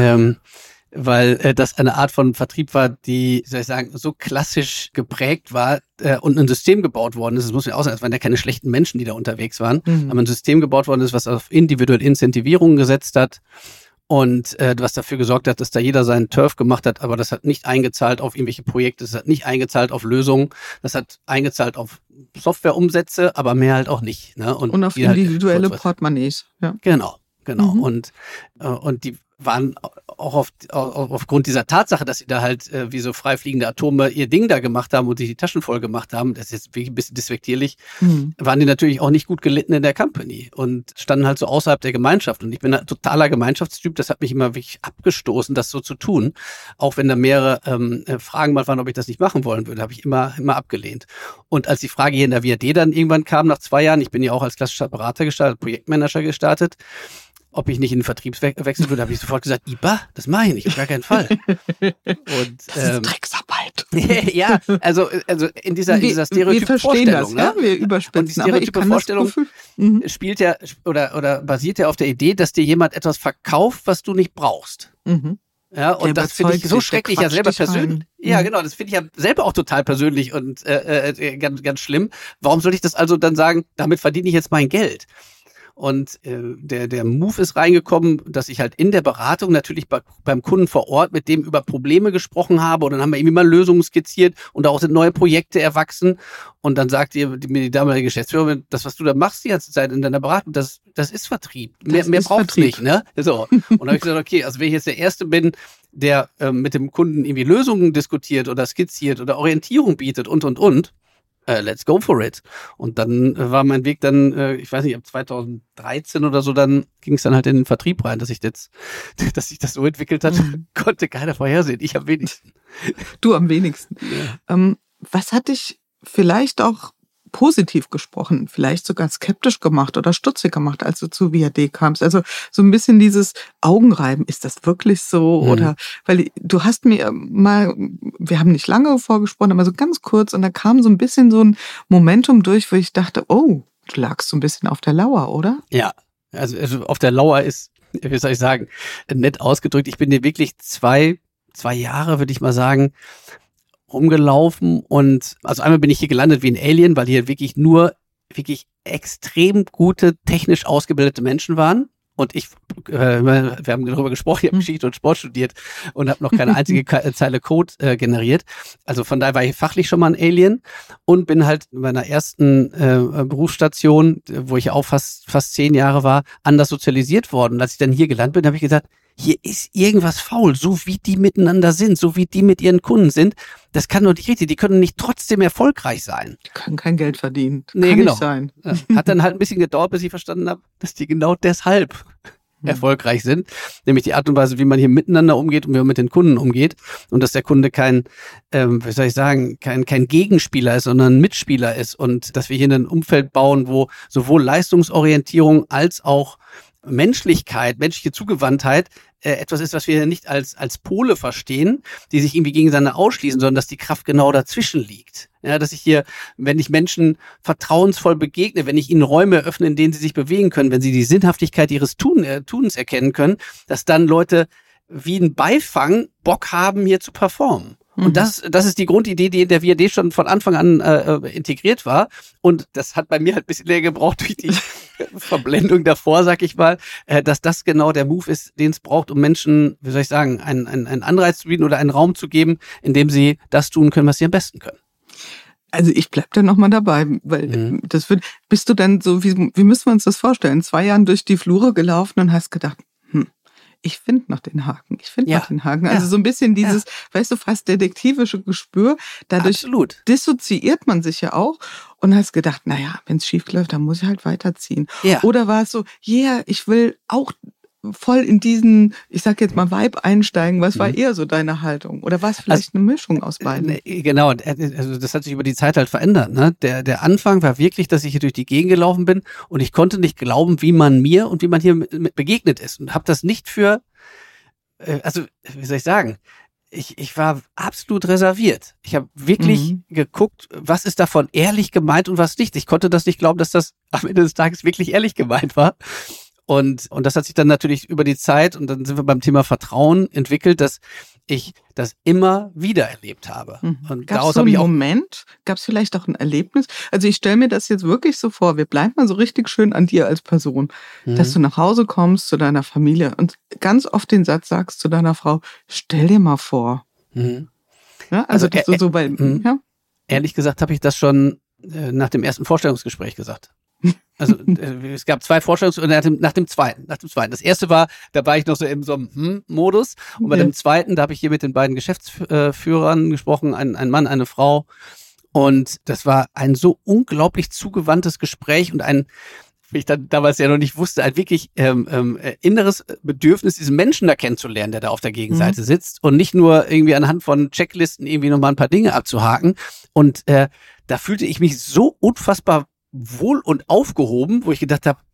Speaker 1: Weil das eine Art von Vertrieb war, die, wie soll ich sagen, so klassisch geprägt war und ein System gebaut worden ist. Das muss man auch sagen, es waren ja keine schlechten Menschen, die da unterwegs waren, aber ein System gebaut worden ist, was auf individuelle Incentivierungen gesetzt hat und was dafür gesorgt hat, dass da jeder seinen Turf gemacht hat, aber das hat nicht eingezahlt auf irgendwelche Projekte, das hat nicht eingezahlt auf Lösungen, das hat eingezahlt auf Softwareumsätze, aber mehr halt auch nicht. Ne?
Speaker 3: Und auf individuelle Portemonnaies. Ja.
Speaker 1: Genau. Und die waren auch aufgrund dieser Tatsache, dass sie da halt wie so freifliegende Atome ihr Ding da gemacht haben und sich die Taschen voll gemacht haben, das ist jetzt wirklich ein bisschen despektierlich, waren die natürlich auch nicht gut gelitten in der Company und standen halt so außerhalb der Gemeinschaft. Und ich bin ein totaler Gemeinschaftstyp, das hat mich immer wirklich abgestoßen, das so zu tun. Auch wenn da mehrere Fragen mal waren, ob ich das nicht machen wollen würde, habe ich immer abgelehnt. Und als die Frage hier in der WAD dann irgendwann kam, nach 2 Jahren, ich bin ja auch als klassischer Berater gestartet, Projektmanager gestartet, ob ich nicht in den Vertrieb wechseln würde, habe ich sofort gesagt, IBA, das mache ich nicht, auf gar keinen Fall. Und,
Speaker 3: das ist Drecksarbeit.
Speaker 1: Ja, also in dieser Stereotyp-Vorstellung.
Speaker 3: Wir wir überspitzen.
Speaker 1: Und die Stereotype-Vorstellung spielt ja oder basiert ja auf der Idee, dass dir jemand etwas verkauft, was du nicht brauchst. Ja, und das finde ich so schrecklich, ja selber persönlich. Ja, genau, das finde ich ja selber auch total persönlich und ganz, ganz schlimm. Warum soll ich das also dann sagen, damit verdiene ich jetzt mein Geld? Und der Move ist reingekommen, dass ich halt in der Beratung natürlich beim Kunden vor Ort mit dem über Probleme gesprochen habe und dann haben wir irgendwie mal Lösungen skizziert und daraus sind neue Projekte erwachsen und dann sagt mir die damalige Geschäftsführerin, das, was du da machst die ganze Zeit in deiner Beratung, das ist Vertrieb. Mehr braucht's nicht, ne? So. Und dann habe ich gesagt, okay, also wenn ich jetzt der Erste bin, der mit dem Kunden irgendwie Lösungen diskutiert oder skizziert oder Orientierung bietet und let's go for it. Und dann war mein Weg dann, ich weiß nicht, ab 2013 oder so, dann ging es dann halt in den Vertrieb rein, dass sich das so entwickelt hat, konnte keiner vorhersehen. Ich am wenigsten.
Speaker 3: Du am wenigsten. Ja. Was hat dich vielleicht auch positiv gesprochen, vielleicht sogar skeptisch gemacht oder stutzig gemacht, als du zu WAD kamst? Also so ein bisschen dieses Augenreiben, ist das wirklich so? Oder, weil du hast mir mal, wir haben nicht lange vorgesprochen, aber so ganz kurz und da kam so ein bisschen so ein Momentum durch, wo ich dachte, oh, du lagst so ein bisschen auf der Lauer, oder?
Speaker 1: Ja, also auf der Lauer ist, wie soll ich sagen, nett ausgedrückt, ich bin dir wirklich zwei Jahre, würde ich mal sagen, rumgelaufen und also einmal bin ich hier gelandet wie ein Alien, weil hier wirklich extrem gute, technisch ausgebildete Menschen waren und wir haben darüber gesprochen, ich habe Geschichte und Sport studiert und habe noch keine einzige Zeile Code generiert, also von daher war ich fachlich schon mal ein Alien und bin halt in meiner ersten Berufsstation, wo ich auch fast 10 Jahre war, anders sozialisiert worden und als ich dann hier gelandet bin, habe ich gesagt, hier ist irgendwas faul, so wie die miteinander sind, so wie die mit ihren Kunden sind. Das kann doch nicht richtig, die können nicht trotzdem erfolgreich sein.
Speaker 3: Die können kein Geld verdienen.
Speaker 1: Nee,
Speaker 3: kann
Speaker 1: genau.
Speaker 3: Nicht sein.
Speaker 1: Hat dann halt ein bisschen gedauert, bis ich verstanden habe, dass die genau deshalb erfolgreich sind. Nämlich die Art und Weise, wie man hier miteinander umgeht und wie man mit den Kunden umgeht. Und dass der Kunde kein Gegenspieler ist, sondern ein Mitspieler ist. Und dass wir hier ein Umfeld bauen, wo sowohl Leistungsorientierung als auch Menschlichkeit, menschliche Zugewandtheit etwas ist, was wir nicht als Pole verstehen, die sich irgendwie gegeneinander ausschließen, sondern dass die Kraft genau dazwischen liegt. Ja, dass ich hier, wenn ich Menschen vertrauensvoll begegne, wenn ich ihnen Räume eröffne, in denen sie sich bewegen können, wenn sie die Sinnhaftigkeit ihres Tuns erkennen können, dass dann Leute wie ein Beifang Bock haben, hier zu performen. Und das ist die Grundidee, die in der WAD schon von Anfang an integriert war. Und das hat bei mir halt ein bisschen länger gebraucht durch die Verblendung davor, sag ich mal, dass das genau der Move ist, den es braucht, um Menschen, wie soll ich sagen, einen Anreiz zu bieten oder einen Raum zu geben, in dem sie das tun können, was sie am besten können.
Speaker 3: Also ich bleib da nochmal dabei, weil bist du dann so, wie müssen wir uns das vorstellen? 2 Jahren durch die Flure gelaufen und hast gedacht, ich finde noch den Haken. Also so ein bisschen dieses, weißt du, fast detektivische Gespür. Dadurch
Speaker 1: Absolut.
Speaker 3: Dissoziiert man sich ja auch und hast gedacht, naja, wenn es schief läuft, dann muss ich halt weiterziehen.
Speaker 1: Ja.
Speaker 3: Oder war es so, ich will auch voll in diesen, ich sag jetzt mal, Vibe einsteigen? Was war eher so deine Haltung? Oder war es vielleicht eine Mischung aus beiden?
Speaker 1: Genau, also das hat sich über die Zeit halt verändert. Ne? Der Anfang war wirklich, dass ich hier durch die Gegend gelaufen bin und ich konnte nicht glauben, wie man mir und wie man hier begegnet ist. Und habe das nicht für, also wie soll ich sagen, ich war absolut reserviert. Ich habe wirklich geguckt, was ist davon ehrlich gemeint und was nicht. Ich konnte das nicht glauben, dass das am Ende des Tages wirklich ehrlich gemeint war. Und das hat sich dann natürlich über die Zeit, und dann sind wir beim Thema Vertrauen, entwickelt, dass ich das immer wieder erlebt habe. Und
Speaker 3: gab es so einen Moment? Gab es vielleicht auch ein Erlebnis? Also ich stelle mir das jetzt wirklich so vor, wir bleiben mal so richtig schön an dir als Person, dass du nach Hause kommst zu deiner Familie und ganz oft den Satz sagst zu deiner Frau, stell dir mal vor. Ja, also dass du so bei... Ja?
Speaker 1: Ehrlich gesagt habe ich das schon nach dem ersten Vorstellungsgespräch gesagt. Also es gab 2 Vorstellungsgespräche nach dem zweiten. Das erste war, da war ich noch so in so einem Modus. Und bei dem zweiten, da habe ich hier mit den beiden Geschäftsführern gesprochen, ein Mann, eine Frau. Und das war ein so unglaublich zugewandtes Gespräch und wie ich dann damals ja noch nicht wusste, ein wirklich inneres Bedürfnis, diesen Menschen da kennenzulernen, der da auf der Gegenseite sitzt und nicht nur irgendwie anhand von Checklisten irgendwie nochmal ein paar Dinge abzuhaken. Und da fühlte ich mich so unfassbar wohl und aufgehoben, wo ich gedacht habe,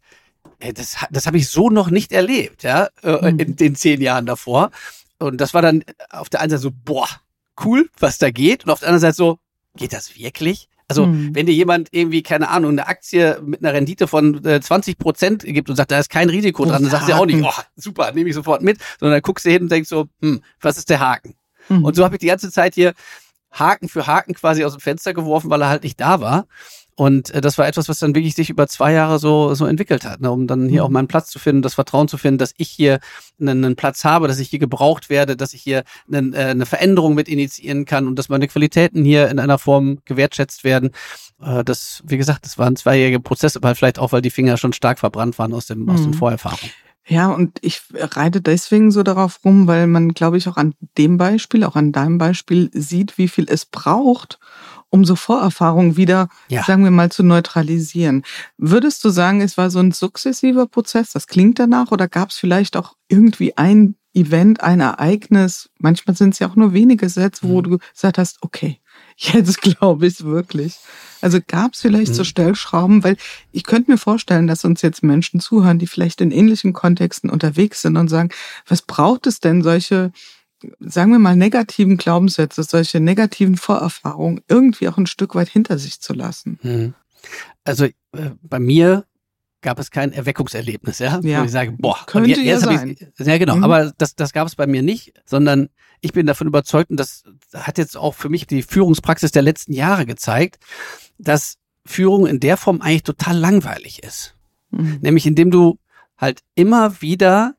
Speaker 1: das habe ich so noch nicht erlebt, ja, in den 10 Jahren davor. Und das war dann auf der einen Seite so, boah, cool, was da geht. Und auf der anderen Seite so, geht das wirklich? Also wenn dir jemand irgendwie, keine Ahnung, eine Aktie mit einer Rendite von 20% gibt und sagt, da ist kein Risiko dran, dann sagst du ja auch nicht, oh, super, nehme ich sofort mit, sondern dann guckst du hin und denkst so, was ist der Haken? Und so habe ich die ganze Zeit hier Haken für Haken quasi aus dem Fenster geworfen, weil er halt nicht da war. Und das war etwas, was dann wirklich sich über 2 Jahre so entwickelt hat, ne, um dann hier auch meinen Platz zu finden, das Vertrauen zu finden, dass ich hier einen Platz habe, dass ich hier gebraucht werde, dass ich hier eine Veränderung mit initiieren kann und dass meine Qualitäten hier in einer Form gewertschätzt werden. Das, wie gesagt, das war ein 2-jähriger Prozess, aber vielleicht auch, weil die Finger schon stark verbrannt waren aus den Vorerfahrungen.
Speaker 3: Ja, und ich reite deswegen so darauf rum, weil man, glaube ich, auch an dem Beispiel, auch an deinem Beispiel sieht, wie viel es braucht, um so Vorerfahrungen wieder, sagen wir mal, zu neutralisieren. Würdest du sagen, es war so ein sukzessiver Prozess? Das klingt danach. Oder gab es vielleicht auch irgendwie ein Event, ein Ereignis? Manchmal sind es ja auch nur wenige Sätze, wo du gesagt hast, okay, jetzt glaube ich es wirklich. Also gab es vielleicht so Stellschrauben? Weil ich könnte mir vorstellen, dass uns jetzt Menschen zuhören, die vielleicht in ähnlichen Kontexten unterwegs sind und sagen, was braucht es denn, solche, sagen wir mal, negativen Glaubenssätze, solche negativen Vorerfahrungen irgendwie auch ein Stück weit hinter sich zu lassen?
Speaker 1: Also bei mir gab es kein Erweckungserlebnis, wo ich sage, boah,
Speaker 3: könnte jetzt sein.
Speaker 1: Ja, genau, aber das gab es bei mir nicht, sondern ich bin davon überzeugt, und das hat jetzt auch für mich die Führungspraxis der letzten Jahre gezeigt, dass Führung in der Form eigentlich total langweilig ist. Nämlich indem du halt immer wieder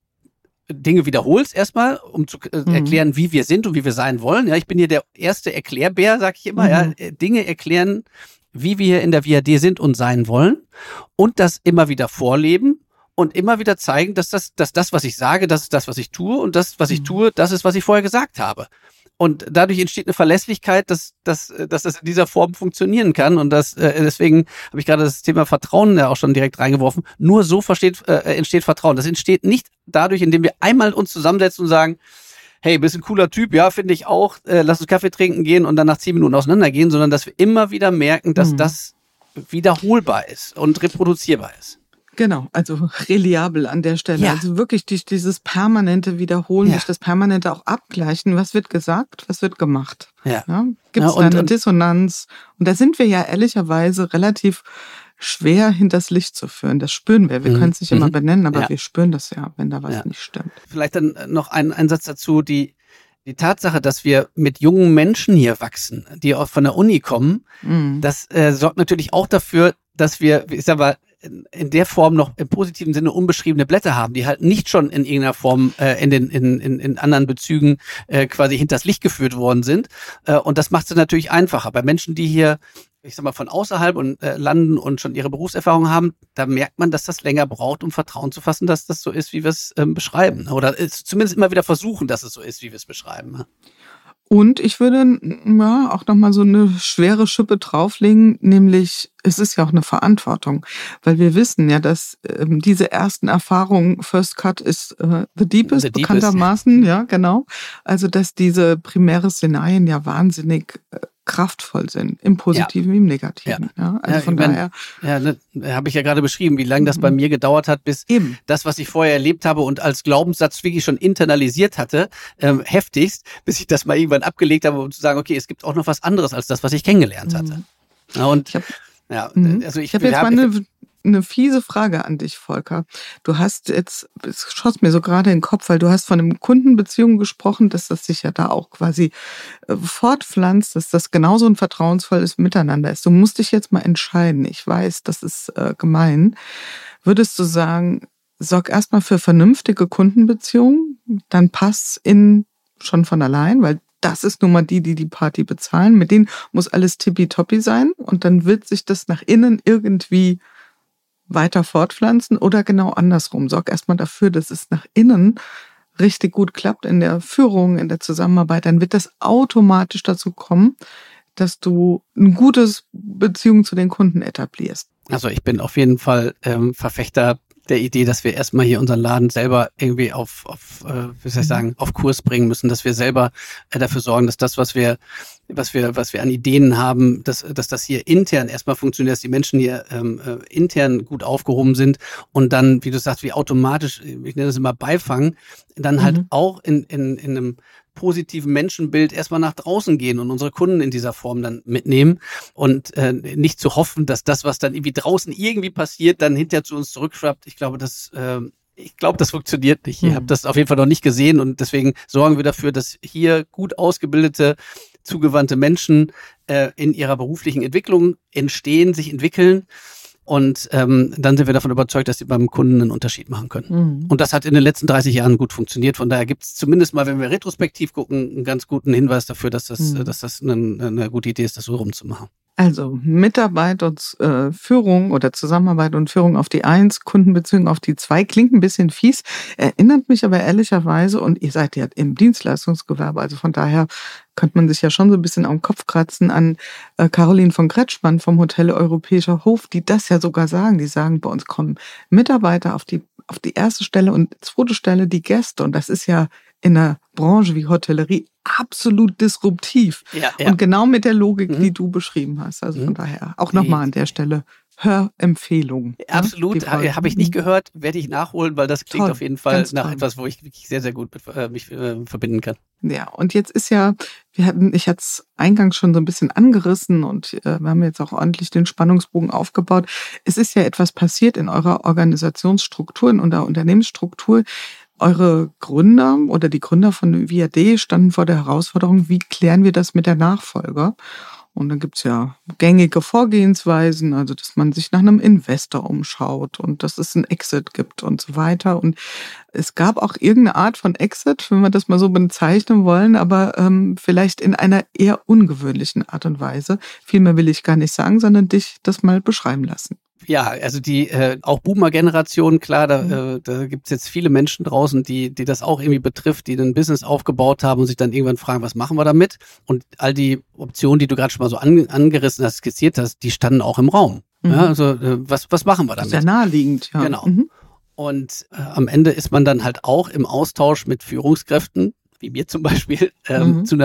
Speaker 1: Dinge wiederholst erstmal, um zu erklären, wie wir sind und wie wir sein wollen. Ja, ich bin hier der erste Erklärbär, sag ich immer. Ja, Dinge erklären, wie wir in der VAD sind und sein wollen und das immer wieder vorleben und immer wieder zeigen, dass das, was ich sage, das ist das, was ich tue und das, was ich tue, das ist, was ich vorher gesagt habe. Und dadurch entsteht eine Verlässlichkeit, dass das in dieser Form funktionieren kann. Und deswegen habe ich gerade das Thema Vertrauen ja auch schon direkt reingeworfen. Nur so entsteht Vertrauen. Das entsteht nicht dadurch, indem wir einmal uns zusammensetzen und sagen, hey, bist ein cooler Typ, ja, finde ich auch, lass uns Kaffee trinken gehen und dann nach 10 Minuten auseinandergehen, sondern dass wir immer wieder merken, dass das wiederholbar ist und reproduzierbar ist.
Speaker 3: Genau, also reliabel an der Stelle.
Speaker 1: Ja.
Speaker 3: Also wirklich durch dieses permanente Wiederholen, durch das permanente auch Abgleichen, was wird gesagt, was wird gemacht.
Speaker 1: Ja.
Speaker 3: Gibt es da eine Dissonanz? Und da sind wir ja ehrlicherweise relativ schwer hinters Licht zu führen. Das spüren wir. Wir können es nicht immer benennen, aber wir spüren das ja, wenn da was nicht stimmt.
Speaker 1: Vielleicht dann noch ein Satz dazu, die Tatsache, dass wir mit jungen Menschen hier wachsen, die auch von der Uni kommen, das sorgt natürlich auch dafür, dass wir, ich sag mal, in der Form noch im positiven Sinne unbeschriebene Blätter haben, die halt nicht schon in irgendeiner Form in anderen Bezügen quasi hinters Licht geführt worden sind. Und das macht es natürlich einfacher. Bei Menschen, die hier, ich sag mal, von außerhalb landen und schon ihre Berufserfahrung haben, da merkt man, dass das länger braucht, um Vertrauen zu fassen, dass das so ist, wie wir es beschreiben. Oder zumindest immer wieder versuchen, dass es so ist, wie wir es beschreiben.
Speaker 3: Und ich würde auch nochmal so eine schwere Schippe drauflegen, nämlich es ist ja auch eine Verantwortung, weil wir wissen ja, dass diese ersten Erfahrungen, First Cut ist the deepest, bekanntermaßen, ja genau, also dass diese primäre Szenarien ja wahnsinnig kraftvoll sind, im Positiven wie im Negativen. Ja. Also von daher.
Speaker 1: Habe ich ja gerade beschrieben, wie lange das bei mir gedauert hat, bis das, was ich vorher erlebt habe und als Glaubenssatz wirklich schon internalisiert hatte, heftigst, bis ich das mal irgendwann abgelegt habe, um zu sagen, okay, es gibt auch noch was anderes als das, was ich kennengelernt hatte. Ja, und
Speaker 3: ich habe jetzt mal eine fiese Frage an dich, Volker. Du hast jetzt, es schoss mir so gerade in den Kopf, weil du hast von einem Kundenbeziehung gesprochen, dass das sich ja da auch quasi fortpflanzt, dass das genauso ein vertrauensvolles Miteinander ist. Du musst dich jetzt mal entscheiden. Ich weiß, das ist gemein. Würdest du sagen, sorg erstmal für vernünftige Kundenbeziehungen, dann passt schon von allein, weil das ist nun mal die Party bezahlen. Mit denen muss alles tippitoppi sein und dann wird sich das nach innen irgendwie weiter fortpflanzen oder genau andersrum. Sorg erstmal dafür, dass es nach innen richtig gut klappt in der Führung, in der Zusammenarbeit. Dann wird das automatisch dazu kommen, dass du eine gute Beziehung zu den Kunden etablierst.
Speaker 1: Also ich bin auf jeden Fall Verfechter der Idee, dass wir erstmal hier unseren Laden selber irgendwie auf Kurs bringen müssen, dass wir selber dafür sorgen, dass das, was wir an Ideen haben, dass das hier intern erstmal funktioniert, dass die Menschen hier intern gut aufgehoben sind und dann, wie du sagst, wie automatisch, ich nenne das immer Beifang, dann halt auch in einem positiven Menschenbild erstmal nach draußen gehen und unsere Kunden in dieser Form dann mitnehmen und nicht zu hoffen, dass das, was dann irgendwie draußen irgendwie passiert, dann hinterher zu uns zurückschwappt. Ich glaube, das funktioniert nicht. Ihr habt das auf jeden Fall noch nicht gesehen und deswegen sorgen wir dafür, dass hier gut ausgebildete, zugewandte Menschen in ihrer beruflichen Entwicklung entstehen, sich entwickeln. Und dann sind wir davon überzeugt, dass sie beim Kunden einen Unterschied machen können. Und das hat in den letzten 30 Jahren gut funktioniert. Von daher gibt es zumindest mal, wenn wir retrospektiv gucken, einen ganz guten Hinweis dafür, dass das eine gute Idee ist, das so rumzumachen.
Speaker 3: Also Mitarbeit und Führung oder Zusammenarbeit und Führung auf die 1, Kundenbeziehung auf die 2, klingt ein bisschen fies, erinnert mich aber ehrlicherweise, und ihr seid ja im Dienstleistungsgewerbe, also von daher könnte man sich ja schon so ein bisschen am Kopf kratzen an Caroline von Kretschmann vom Hotel Europäischer Hof, die das ja sogar sagen. Die sagen, bei uns kommen Mitarbeiter auf die erste Stelle und zweite Stelle die Gäste. Und das ist ja in einer Branche wie Hotellerie absolut disruptiv. Ja. Und genau mit der Logik, die du beschrieben hast. Also von daher auch nochmal an der Stelle Hörempfehlung.
Speaker 1: Absolut, habe ich nicht gehört, werde ich nachholen, weil das klingt auf jeden Fall nach etwas, wo ich wirklich sehr, sehr gut mit mich verbinden kann.
Speaker 3: Ja, und jetzt ist ja, ich hatte es eingangs schon so ein bisschen angerissen und wir haben jetzt auch ordentlich den Spannungsbogen aufgebaut. Es ist ja etwas passiert in eurer Organisationsstruktur, in eurer Unternehmensstruktur. Eure Gründer oder die Gründer von VAD standen vor der Herausforderung, wie klären wir das mit der Nachfolger? Und dann gibt's ja gängige Vorgehensweisen, also dass man sich nach einem Investor umschaut und dass es einen Exit gibt und so weiter. Und es gab auch irgendeine Art von Exit, wenn wir das mal so bezeichnen wollen, aber vielleicht in einer eher ungewöhnlichen Art und Weise. Viel mehr will ich gar nicht sagen, sondern dich das mal beschreiben lassen.
Speaker 1: Ja, also die auch Boomer-Generation, klar, da gibt's jetzt viele Menschen draußen, die das auch irgendwie betrifft, die ein Business aufgebaut haben und sich dann irgendwann fragen, was machen wir damit? Und all die Optionen, die du gerade schon mal so angerissen hast, skizziert hast, die standen auch im Raum. Ja, also was machen wir damit?
Speaker 3: Sehr naheliegend, ja.
Speaker 1: Genau. Und am Ende ist man dann halt auch im Austausch mit Führungskräften, wie mir zum Beispiel, zu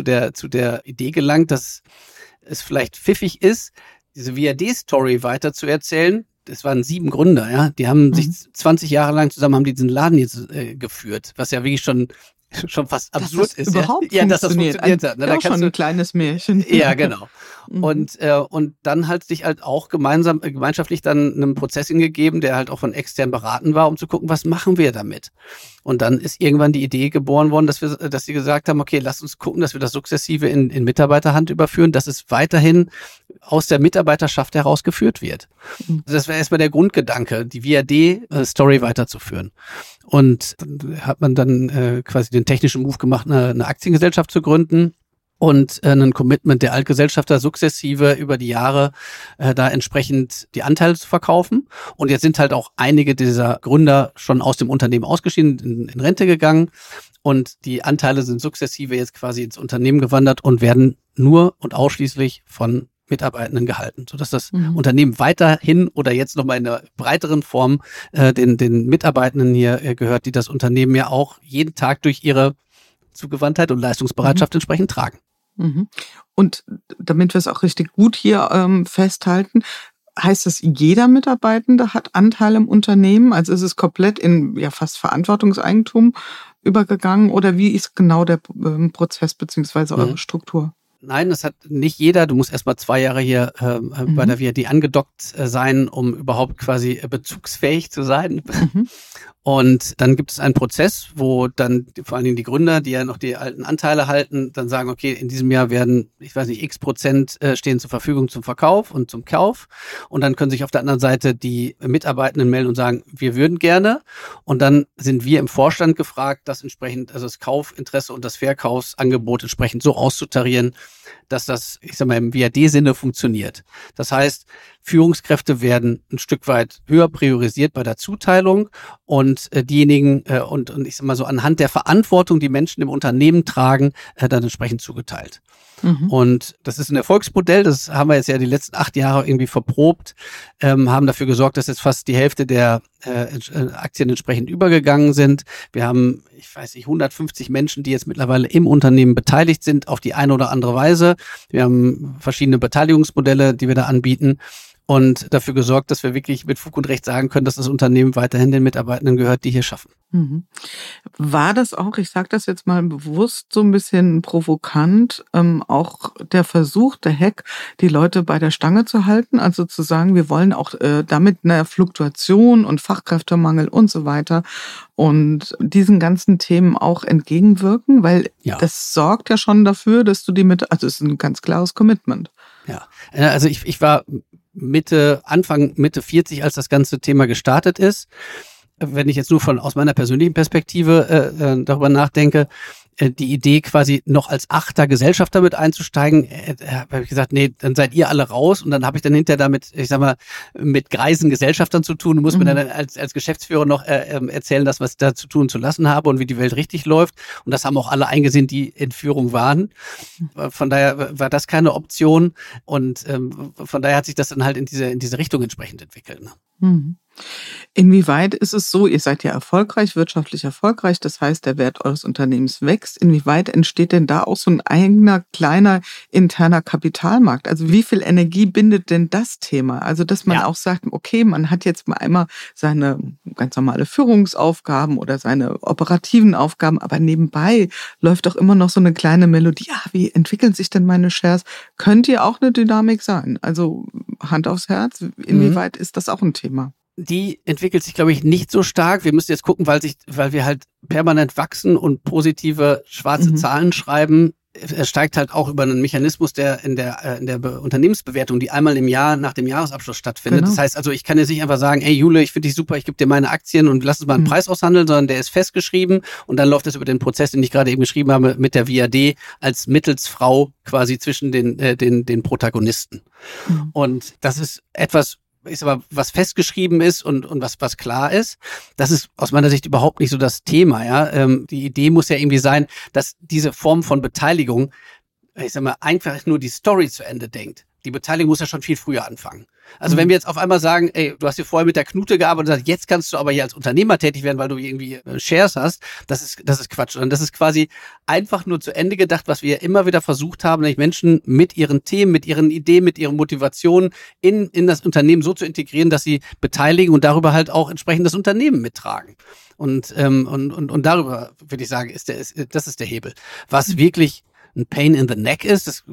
Speaker 1: der Idee gelangt, dass es vielleicht pfiffig ist, diese VAD-Story weiter zu erzählen. Das waren 7 Gründer, ja. Die haben sich 20 Jahre lang zusammen, haben diesen Laden jetzt geführt, was ja wirklich schon fast absurd ist.
Speaker 3: Überhaupt
Speaker 1: ja, dass das funktioniert hat.
Speaker 3: Ne? Da schon ein kleines Märchen.
Speaker 1: Ja, genau. Und dann halt sich halt auch gemeinschaftlich dann einem Prozess hingegeben, der halt auch von extern beraten war, um zu gucken, was machen wir damit? Und dann ist irgendwann die Idee geboren worden, dass sie gesagt haben, okay, lass uns gucken, dass wir das sukzessive in Mitarbeiterhand überführen, dass es weiterhin aus der Mitarbeiterschaft heraus geführt wird. Das wäre erstmal der Grundgedanke, die VAD-Story weiterzuführen. Und dann hat man dann quasi den technischen Move gemacht, eine Aktiengesellschaft zu gründen. und ein Commitment der Altgesellschafter sukzessive über die Jahre da entsprechend die Anteile zu verkaufen. Und jetzt sind halt auch einige dieser Gründer schon aus dem Unternehmen ausgeschieden, in Rente gegangen. Und die Anteile sind sukzessive jetzt quasi ins Unternehmen gewandert und werden nur und ausschließlich von Mitarbeitenden gehalten, sodass das Unternehmen weiterhin oder jetzt nochmal in einer breiteren Form den Mitarbeitenden hier gehört, die das Unternehmen ja auch jeden Tag durch ihre Zugewandtheit und Leistungsbereitschaft entsprechend tragen.
Speaker 3: Und damit wir es auch richtig gut hier festhalten, heißt das, jeder Mitarbeitende hat Anteil im Unternehmen? Also ist es komplett in fast Verantwortungseigentum übergegangen oder wie ist genau der Prozess beziehungsweise eure Struktur?
Speaker 1: Nein, das hat nicht jeder. Du musst erstmal 2 Jahre hier bei der VAD angedockt sein, um überhaupt quasi bezugsfähig zu sein. Und dann gibt es einen Prozess, wo dann vor allen Dingen die Gründer, die ja noch die alten Anteile halten, dann sagen, okay, in diesem Jahr werden, ich weiß nicht, x% stehen zur Verfügung zum Verkauf und zum Kauf. Und dann können sich auf der anderen Seite die Mitarbeitenden melden und sagen, wir würden gerne. Und dann sind wir im Vorstand gefragt, das entsprechend, also das Kaufinteresse und das Verkaufsangebot entsprechend so auszutarieren, dass das, ich sag mal, im VAD-Sinne funktioniert. Das heißt, Führungskräfte werden ein Stück weit höher priorisiert bei der Zuteilung und diejenigen und ich sag mal so anhand der Verantwortung, die Menschen im Unternehmen tragen, dann entsprechend zugeteilt. Und das ist ein Erfolgsmodell, das haben wir jetzt ja die letzten 8 Jahre irgendwie verprobt, haben dafür gesorgt, dass jetzt fast die Hälfte der Aktien entsprechend übergegangen sind. Wir haben, ich weiß nicht, 150 Menschen, die jetzt mittlerweile im Unternehmen beteiligt sind, auf die eine oder andere Weise. Wir haben verschiedene Beteiligungsmodelle, die wir da anbieten. Und dafür gesorgt, dass wir wirklich mit Fug und Recht sagen können, dass das Unternehmen weiterhin den Mitarbeitenden gehört, die hier schaffen.
Speaker 3: War das auch, ich sage das jetzt mal bewusst so ein bisschen provokant, auch der Versuch, der Hack, die Leute bei der Stange zu halten? Also zu sagen, wir wollen auch damit einer Fluktuation und Fachkräftemangel und so weiter und diesen ganzen Themen auch entgegenwirken, weil das sorgt ja schon dafür, dass du also es ist ein ganz klares Commitment.
Speaker 1: Ja, also ich war Anfang Mitte 40, als das ganze Thema gestartet ist. Wenn ich jetzt nur aus meiner persönlichen Perspektive darüber nachdenke, die Idee quasi noch als 8. Gesellschafter mit einzusteigen, habe ich gesagt, nee, dann seid ihr alle raus und dann habe ich dann hinterher damit, ich sag mal, mit greisen Gesellschaftern zu tun, muss mir dann als Geschäftsführer noch erzählen, was ich da zu tun zu lassen habe und wie die Welt richtig läuft und das haben auch alle eingesehen, die in Führung waren. Von daher war das keine Option und von daher hat sich das dann halt in diese Richtung entsprechend entwickelt. Ne?
Speaker 3: Inwieweit ist es so, ihr seid ja erfolgreich, wirtschaftlich erfolgreich, das heißt, der Wert eures Unternehmens wächst. Inwieweit entsteht denn da auch so ein eigener, kleiner, interner Kapitalmarkt? Also wie viel Energie bindet denn das Thema? Also, dass man auch sagt, okay, man hat jetzt mal einmal seine ganz normale Führungsaufgaben oder seine operativen Aufgaben, aber nebenbei läuft doch immer noch so eine kleine Melodie. Wie entwickeln sich denn meine Shares? Könnte ja auch eine Dynamik sein. Also Hand aufs Herz, inwieweit ist das auch ein Thema?
Speaker 1: Die entwickelt sich, glaube ich, nicht so stark. Wir müssen jetzt gucken, weil wir halt permanent wachsen und positive schwarze Zahlen schreiben. Er steigt halt auch über einen Mechanismus, der in der Unternehmensbewertung, die einmal im Jahr nach dem Jahresabschluss stattfindet. Genau. Das heißt also, ich kann jetzt nicht einfach sagen, ey Jule, ich finde dich super, ich gebe dir meine Aktien und lass uns mal einen Preis aushandeln, sondern der ist festgeschrieben und dann läuft es über den Prozess, den ich gerade eben geschrieben habe, mit der VAD als Mittelsfrau quasi zwischen den Protagonisten. Und das ist etwas, ich sag mal, was festgeschrieben ist und was klar ist, das ist aus meiner Sicht überhaupt nicht so das Thema. Ja, die Idee muss ja irgendwie sein, dass diese Form von Beteiligung, ich sag mal, einfach nur die Story zu Ende denkt. Die Beteiligung muss ja schon viel früher anfangen. Also wenn wir jetzt auf einmal sagen, ey, du hast hier vorher mit der Knute gearbeitet und sagst, jetzt kannst du aber hier als Unternehmer tätig werden, weil du irgendwie Shares hast, das ist Quatsch. Und das ist quasi einfach nur zu Ende gedacht, was wir immer wieder versucht haben, nämlich Menschen mit ihren Themen, mit ihren Ideen, mit ihren Motivationen in das Unternehmen so zu integrieren, dass sie beteiligen und darüber halt auch entsprechend das Unternehmen mittragen. Und darüber würde ich sagen, das ist der Hebel. Was wirklich ein Pain in the Neck ist, ich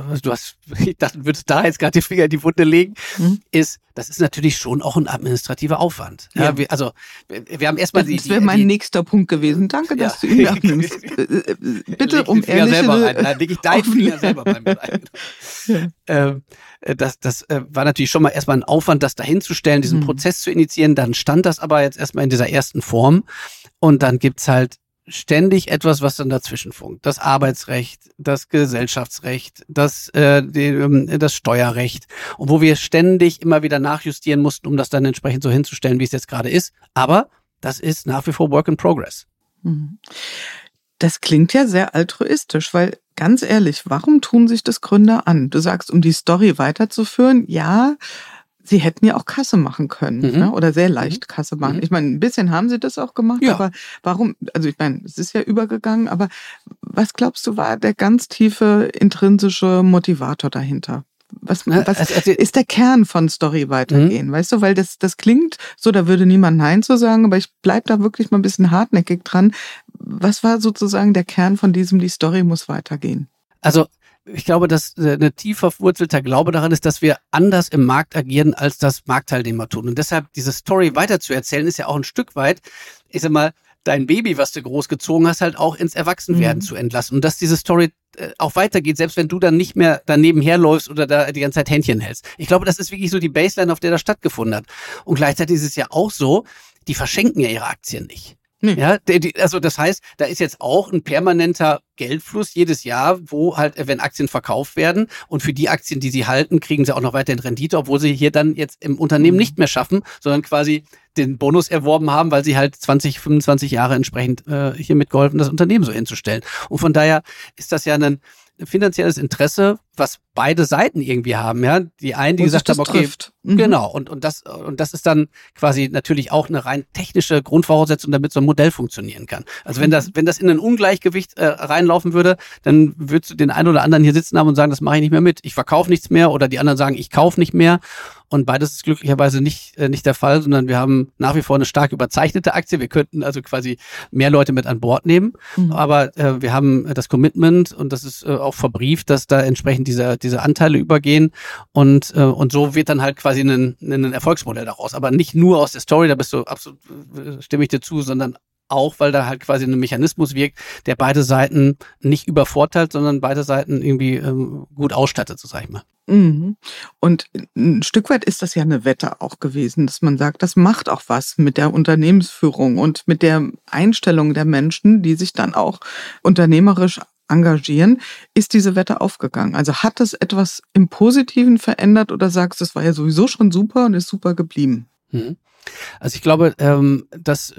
Speaker 1: dachte, du würdest da jetzt gerade die Finger in die Wunde legen, das ist natürlich schon auch ein administrativer Aufwand. Ja, wir haben erstmal
Speaker 3: das wäre mein nächster Punkt gewesen. Danke, dass du ihn abnimmst. Bitte um ehrliche...
Speaker 1: Dann lege ich deinen Finger selber bei mir ein. Das war natürlich schon mal erstmal ein Aufwand, das dahin zu stellen, diesen Prozess zu initiieren. Dann stand das aber jetzt erstmal in dieser ersten Form und dann gibt's halt ständig etwas, was dann dazwischen funkt. Das Arbeitsrecht, das Gesellschaftsrecht, das Steuerrecht. Und wo wir ständig immer wieder nachjustieren mussten, um das dann entsprechend so hinzustellen, wie es jetzt gerade ist. Aber das ist nach wie vor Work in Progress.
Speaker 3: Das klingt ja sehr altruistisch, weil ganz ehrlich, warum tun sich das Gründer an? Du sagst, um die Story weiterzuführen, ja, sie hätten ja auch Kasse machen können, ne? Oder sehr leicht Kasse machen. Ich meine, ein bisschen haben sie das auch gemacht, aber warum, also ich meine, es ist ja übergegangen, aber was glaubst du, war der ganz tiefe intrinsische Motivator dahinter? Was ist der Kern von Story weitergehen, weißt du? Weil das klingt so, da würde niemand Nein zu sagen, aber ich bleib da wirklich mal ein bisschen hartnäckig dran. Was war sozusagen der Kern von diesem, die Story muss weitergehen?
Speaker 1: Also ich glaube, dass eine tief verwurzelter Glaube daran ist, dass wir anders im Markt agieren, als das Marktteilnehmer tun. Und deshalb diese Story weiterzuerzählen, ist ja auch ein Stück weit, ich sag mal, dein Baby, was du großgezogen hast, halt auch ins Erwachsenwerden zu entlassen. Und dass diese Story auch weitergeht, selbst wenn du dann nicht mehr daneben herläufst oder da die ganze Zeit Händchen hältst. Ich glaube, das ist wirklich so die Baseline, auf der das stattgefunden hat. Und gleichzeitig ist es ja auch so, die verschenken ja ihre Aktien nicht. Ja, also das heißt, da ist jetzt auch ein permanenter Geldfluss jedes Jahr, wo halt, wenn Aktien verkauft werden und für die Aktien, die sie halten, kriegen sie auch noch weiterhin Rendite, obwohl sie hier dann jetzt im Unternehmen nicht mehr schaffen, sondern quasi den Bonus erworben haben, weil sie halt 20, 25 Jahre entsprechend hier mitgeholfen, das Unternehmen so hinzustellen. Und von daher ist das ja ein finanzielles Interesse, was beide Seiten irgendwie haben, ja. Die einen, die gesagt haben, okay, genau, und das ist dann quasi natürlich auch eine rein technische Grundvoraussetzung, damit so ein Modell funktionieren kann. Also wenn das in ein Ungleichgewicht reinlaufen würde, dann würdest du den einen oder anderen hier sitzen haben und sagen, das mache ich nicht mehr mit, ich verkaufe nichts mehr, oder die anderen sagen, ich kaufe nicht mehr. Und beides ist glücklicherweise nicht der Fall, sondern wir haben nach wie vor eine stark überzeichnete Aktie. Wir könnten also quasi mehr Leute mit an Bord nehmen. Aber wir haben das Commitment, und das ist auch verbrieft, dass da entsprechend diese Anteile übergehen. Und so wird dann halt quasi ein Erfolgsmodell daraus. Aber nicht nur aus der Story, da bist du absolut, stimme ich dir zu, sondern auch, weil da halt quasi ein Mechanismus wirkt, der beide Seiten nicht übervorteilt, sondern beide Seiten irgendwie gut ausstattet, so sag ich mal.
Speaker 3: Und ein Stück weit ist das ja eine Wette auch gewesen, dass man sagt, das macht auch was mit der Unternehmensführung und mit der Einstellung der Menschen, die sich dann auch unternehmerisch engagieren. Ist diese Wette aufgegangen? Also hat es etwas im Positiven verändert, oder sagst du, es war ja sowieso schon super und ist super geblieben?
Speaker 1: Also ich glaube, dass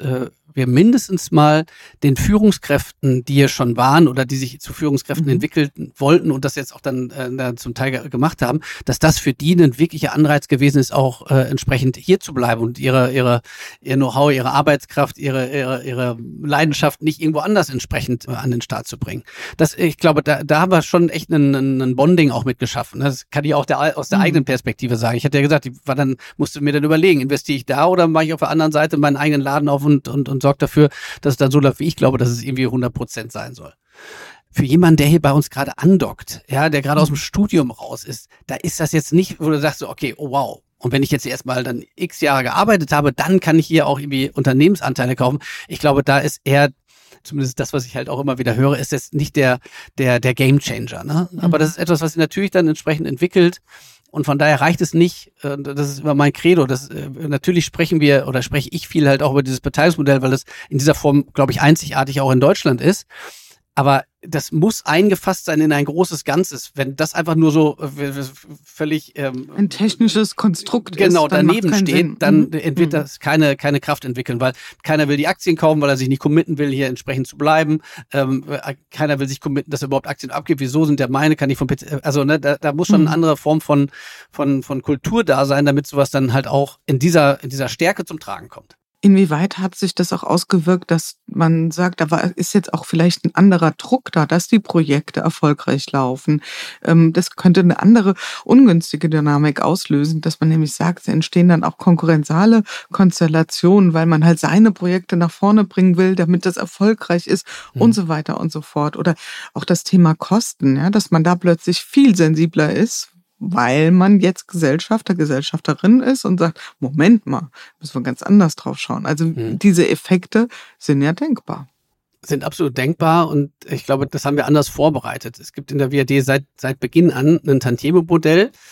Speaker 1: wir mindestens mal den Führungskräften, die hier schon waren oder die sich zu Führungskräften entwickelt wollten und das jetzt auch dann zum Teil gemacht haben, dass das für die ein wirklicher Anreiz gewesen ist, auch entsprechend hier zu bleiben und ihr Know-how, ihre Arbeitskraft, ihre Leidenschaft nicht irgendwo anders entsprechend an den Start zu bringen. Ich glaube, da haben wir schon echt ein Bonding auch mit geschaffen. Das kann ich auch aus der eigenen Perspektive sagen. Ich hatte ja gesagt, musste mir dann überlegen, investiere ich da oder mache ich auf der anderen Seite meinen eigenen Laden auf und sorge dafür, dass es dann so läuft, wie ich glaube, dass es irgendwie 100% sein soll. Für jemanden, der hier bei uns gerade andockt, ja, der gerade aus dem Studium raus ist, da ist das jetzt nicht, wo du sagst so, okay, oh wow. Und wenn ich jetzt erstmal dann x Jahre gearbeitet habe, dann kann ich hier auch irgendwie Unternehmensanteile kaufen. Ich glaube, da ist eher, zumindest das, was ich halt auch immer wieder höre, ist jetzt nicht der Game Changer, ne? Aber das ist etwas, was sich natürlich dann entsprechend entwickelt. Und von daher reicht es nicht, das ist immer mein Credo, natürlich spreche ich viel halt auch über dieses Beteiligungsmodell, weil es in dieser Form, glaube ich, einzigartig auch in Deutschland ist. Aber das muss eingefasst sein in ein großes Ganzes. Wenn das einfach nur so völlig
Speaker 3: ein technisches Konstrukt
Speaker 1: genau
Speaker 3: ist, dann
Speaker 1: daneben steht, dann wird das keine Kraft entwickeln, weil keiner will die Aktien kaufen, weil er sich nicht committen will, hier entsprechend zu bleiben. Keiner will sich committen, dass er überhaupt Aktien abgibt. Wieso sind der meine? Kann ich vom PC, also ne, da muss schon eine andere Form von Kultur da sein, damit sowas dann halt auch in dieser Stärke zum Tragen kommt.
Speaker 3: Inwieweit hat sich das auch ausgewirkt, dass man sagt, ist jetzt auch vielleicht ein anderer Druck da, dass die Projekte erfolgreich laufen? Das könnte eine andere ungünstige Dynamik auslösen, dass man nämlich sagt, es entstehen dann auch konkurrenziale Konstellationen, weil man halt seine Projekte nach vorne bringen will, damit das erfolgreich ist und so weiter und so fort. Oder auch das Thema Kosten, ja, dass man da plötzlich viel sensibler ist, weil man jetzt Gesellschafterin ist und sagt, Moment mal, müssen wir ganz anders drauf schauen. Also diese Effekte sind ja denkbar.
Speaker 1: Sind absolut denkbar, und ich glaube, das haben wir anders vorbereitet. Es gibt in der WAD seit Beginn an ein Tantieme-Modell,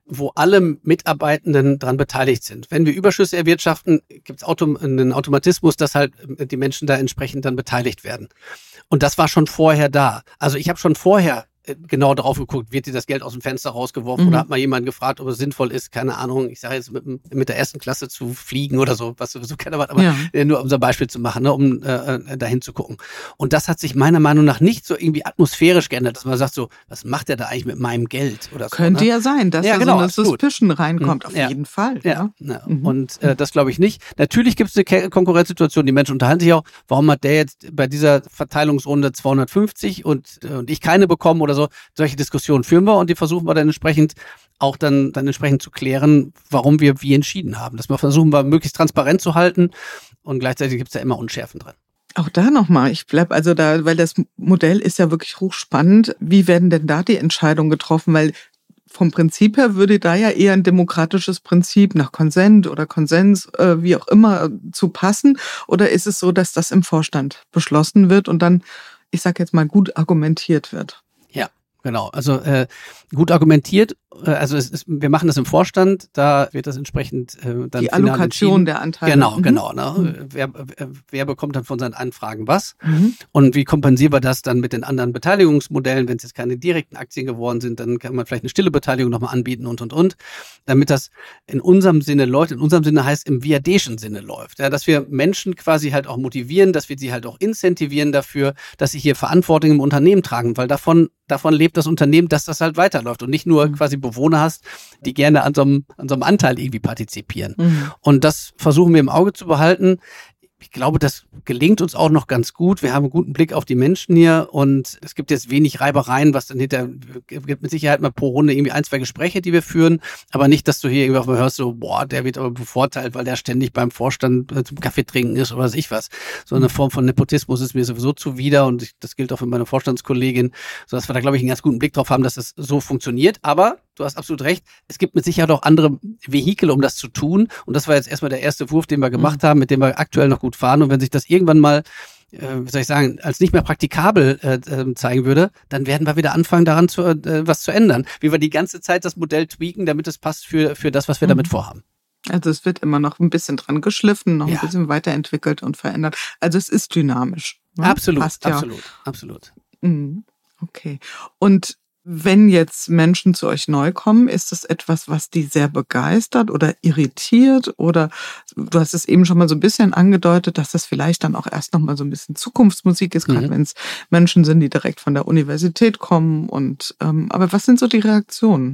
Speaker 1: wo alle Mitarbeitenden dran beteiligt sind. Wenn wir Überschüsse erwirtschaften, gibt es einen Automatismus, dass halt die Menschen da entsprechend dann beteiligt werden. Und das war schon vorher da. Also ich habe schon vorher genau drauf geguckt, wird dir das Geld aus dem Fenster rausgeworfen oder hat mal jemand gefragt, ob es sinnvoll ist, keine Ahnung, ich sage jetzt mit der ersten Klasse zu fliegen oder so, was sowieso keiner macht, aber nur um so ein Beispiel zu machen, ne, um dahin zu gucken. Und das hat sich meiner Meinung nach nicht so irgendwie atmosphärisch geändert, dass man sagt so, was macht der da eigentlich mit meinem Geld oder so.
Speaker 3: Könnte ja sein, dass da
Speaker 1: genau,
Speaker 3: so eine Suspicion reinkommt, auf jeden Fall.
Speaker 1: Ja. Und das glaube ich nicht. Natürlich gibt es eine Konkurrenzsituation, die Menschen unterhalten sich auch, warum hat der jetzt bei dieser Verteilungsrunde 250 und ich keine bekommen oder so. Solche Diskussionen führen wir und die versuchen wir dann entsprechend auch dann entsprechend zu klären, warum wir wie entschieden haben. Das versuchen wir möglichst transparent zu halten und gleichzeitig gibt es da immer Unschärfen drin.
Speaker 3: Auch da nochmal, ich bleib also da, weil das Modell ist ja wirklich hochspannend. Wie werden denn da die Entscheidungen getroffen? Weil vom Prinzip her würde da ja eher ein demokratisches Prinzip nach Konsent oder Konsens, wie auch immer, zu passen. Oder ist es so, dass das im Vorstand beschlossen wird und dann, ich sag jetzt mal, gut argumentiert wird?
Speaker 1: Genau, also gut argumentiert. Also wir machen das im Vorstand, da wird das entsprechend dann
Speaker 3: die Allokation der Anteile.
Speaker 1: Genau. Ne? Wer bekommt dann von seinen Anfragen was? Und wie kompensieren wir das dann mit den anderen Beteiligungsmodellen? Wenn es jetzt keine direkten Aktien geworden sind, dann kann man vielleicht eine stille Beteiligung nochmal anbieten und. Damit das in unserem Sinne läuft. In unserem Sinne heißt im Viadischen Sinne läuft. Ja, dass wir Menschen quasi halt auch motivieren, dass wir sie halt auch incentivieren dafür, dass sie hier Verantwortung im Unternehmen tragen, weil davon lebt das Unternehmen, dass das halt weiterläuft und nicht nur quasi Bewohner hast, die gerne an so einem Anteil irgendwie partizipieren. Und das versuchen wir im Auge zu behalten. Ich glaube, das gelingt uns auch noch ganz gut. Wir haben einen guten Blick auf die Menschen hier und es gibt jetzt wenig Reibereien, was dann gibt mit Sicherheit mal pro Runde irgendwie 1, 2 Gespräche, die wir führen, aber nicht, dass du hier irgendwie auch mal hörst, so, boah, der wird aber bevorteilt, weil der ständig beim Vorstand zum Kaffee trinken ist oder was ich was. So eine Form von Nepotismus ist mir sowieso zuwider und das gilt auch für meine Vorstandskollegin, sodass wir da, glaube ich, einen ganz guten Blick drauf haben, dass das so funktioniert, aber du hast absolut recht, es gibt mit Sicherheit auch andere Vehikel, um das zu tun und das war jetzt erstmal der erste Wurf, den wir gemacht haben, mit dem wir aktuell noch gut fahren und wenn sich das irgendwann mal, wie soll ich sagen, als nicht mehr praktikabel zeigen würde, dann werden wir wieder anfangen, daran was zu ändern. Wie wir die ganze Zeit das Modell tweaken, damit es passt für das, was wir damit vorhaben.
Speaker 3: Also es wird immer noch ein bisschen dran geschliffen, noch ein bisschen weiterentwickelt und verändert. Also es ist dynamisch. Ne?
Speaker 1: Absolut,
Speaker 3: passt ja.
Speaker 1: absolut.
Speaker 3: Okay. Und wenn jetzt Menschen zu euch neu kommen, ist das etwas, was die sehr begeistert oder irritiert? Oder du hast es eben schon mal so ein bisschen angedeutet, dass das vielleicht dann auch erst noch mal so ein bisschen Zukunftsmusik ist, gerade wenn es Menschen sind, die direkt von der Universität kommen. Aber was sind so die Reaktionen?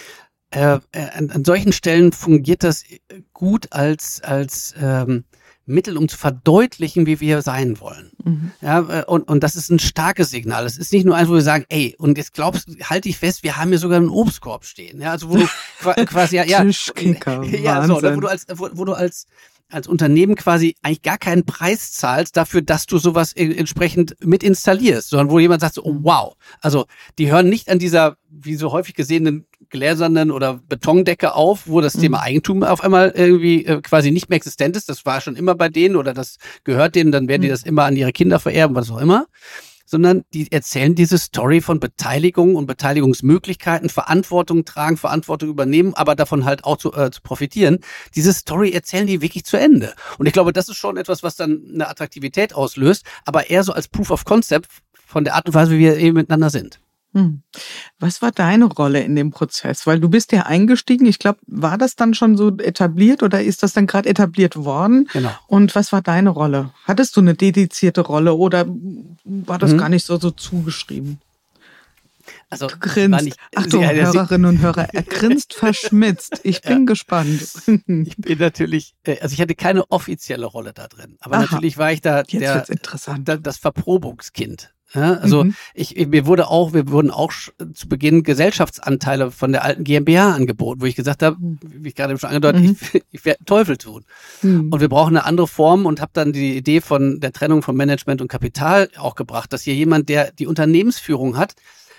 Speaker 1: An solchen Stellen fungiert das gut als Mittel, um zu verdeutlichen, wie wir sein wollen. Ja, und das ist ein starkes Signal. Es ist nicht nur eins, wo wir sagen, ey, und jetzt halt dich fest, wir haben hier sogar einen Obstkorb stehen. Ja, also wo du quasi
Speaker 3: Tischkicker,
Speaker 1: wo du als Unternehmen quasi eigentlich gar keinen Preis zahlst dafür, dass du sowas entsprechend mit installierst, sondern wo jemand sagt so, oh wow, also die hören nicht an dieser, wie so häufig gesehenen gläsernen oder Betondecke auf, wo das Thema Eigentum auf einmal irgendwie quasi nicht mehr existent ist. Das war schon immer bei denen oder das gehört denen, dann werden die das immer an ihre Kinder vererben, was auch immer. Sondern die erzählen diese Story von Beteiligung und Beteiligungsmöglichkeiten, Verantwortung tragen, Verantwortung übernehmen, aber davon halt auch zu profitieren. Diese Story erzählen die wirklich zu Ende. Und ich glaube, das ist schon etwas, was dann eine Attraktivität auslöst, aber eher so als Proof of Concept von der Art und Weise, wie wir eben miteinander sind.
Speaker 3: Was war deine Rolle in dem Prozess? Weil du bist ja eingestiegen. Ich glaube, war das dann schon so etabliert oder ist das dann gerade etabliert worden?
Speaker 1: Genau.
Speaker 3: Und was war deine Rolle? Hattest du eine dedizierte Rolle oder war das gar nicht so zugeschrieben?
Speaker 1: Also,
Speaker 3: du grinst. Achtung, Hörerinnen und Hörer, er grinst verschmitzt. Ich bin gespannt.
Speaker 1: Ich bin natürlich, also ich hatte keine offizielle Rolle da drin, aber natürlich war ich da das Verprobungskind. Ja, also wir wurden auch zu Beginn Gesellschaftsanteile von der alten GmbH angeboten, wo ich gesagt habe, wie ich gerade schon angedeutet, ich werde Teufel tun. Und wir brauchen eine andere Form und habe dann die Idee von der Trennung von Management und Kapital auch gebracht, dass hier jemand, der die Unternehmensführung hat,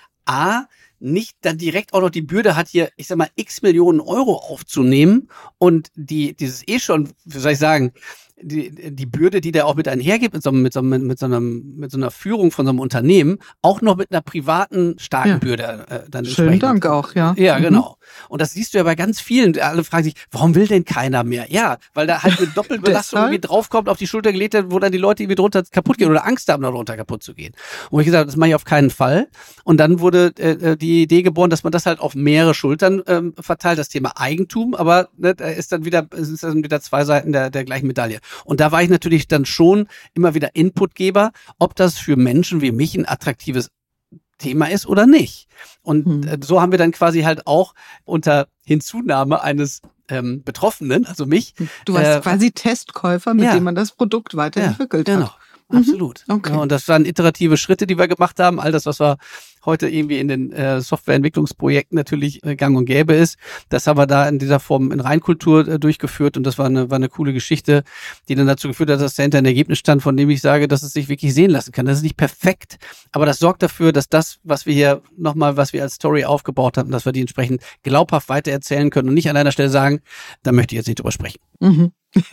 Speaker 1: nicht dann direkt auch noch die Bürde hat, hier, ich sag mal, x Millionen Euro aufzunehmen und dieses schon, wie soll ich sagen, die Bürde, die der auch mit einhergeht, mit so einer Führung von so einem Unternehmen, auch noch mit einer privaten starken Bürde dann
Speaker 3: Schönen Dank auch, ja.
Speaker 1: Ja, genau. Und das siehst du ja bei ganz vielen. Alle fragen sich, warum will denn keiner mehr? Ja, weil da halt eine Doppelbelastung irgendwie draufkommt, auf die Schulter gelegt wird, wo dann die Leute irgendwie drunter kaputt gehen oder Angst haben, darunter kaputt zu gehen. Und ich gesagt, das mache ich auf keinen Fall. Und dann wurde die Idee geboren, dass man das halt auf mehrere Schultern verteilt, das Thema Eigentum, aber ne, da ist dann wieder zwei Seiten der gleichen Medaille. Und da war ich natürlich dann schon immer wieder Inputgeber, ob das für Menschen wie mich ein attraktives Thema ist oder nicht. Und so haben wir dann quasi halt auch unter Hinzunahme eines Betroffenen, also mich.
Speaker 3: Du warst quasi Testkäufer, mit dem man das Produkt weiterentwickelt hat.
Speaker 1: Genau. Absolut.
Speaker 3: Okay.
Speaker 1: Ja, und das waren iterative Schritte, die wir gemacht haben. All das, was wir heute irgendwie in den Softwareentwicklungsprojekten natürlich gang und gäbe ist, das haben wir da in dieser Form in Reinkultur durchgeführt. Und das war eine coole Geschichte, die dann dazu geführt hat, dass dahinter ein Ergebnis stand, von dem ich sage, dass es sich wirklich sehen lassen kann. Das ist nicht perfekt, aber das sorgt dafür, dass das, was wir hier nochmal, was wir als Story aufgebaut haben, dass wir die entsprechend glaubhaft weitererzählen können und nicht an einer Stelle sagen, da möchte ich jetzt nicht drüber sprechen.
Speaker 3: Mhm.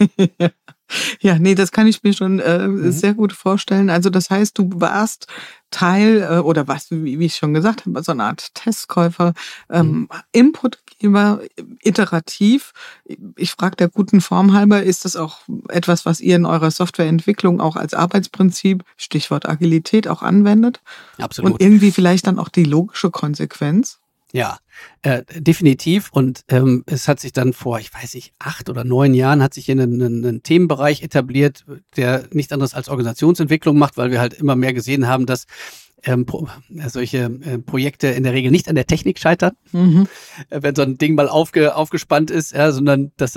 Speaker 3: Ja, nee, das kann ich mir schon sehr gut vorstellen. Also das heißt, du warst Teil oder warst, wie ich schon gesagt habe, so eine Art Testkäufer, Inputgeber, iterativ. Ich frage der guten Form halber, ist das auch etwas, was ihr in eurer Softwareentwicklung auch als Arbeitsprinzip, Stichwort Agilität, auch anwendet?
Speaker 1: Absolut.
Speaker 3: Und irgendwie vielleicht dann auch die logische Konsequenz?
Speaker 1: Ja, definitiv. Und es hat sich dann vor, ich weiß nicht, 8 oder 9 Jahren hat sich hier ein Themenbereich etabliert, der nichts anderes als Organisationsentwicklung macht, weil wir halt immer mehr gesehen haben, dass solche Projekte in der Regel nicht an der Technik scheitern, wenn so ein Ding mal aufgespannt ist, ja, sondern dass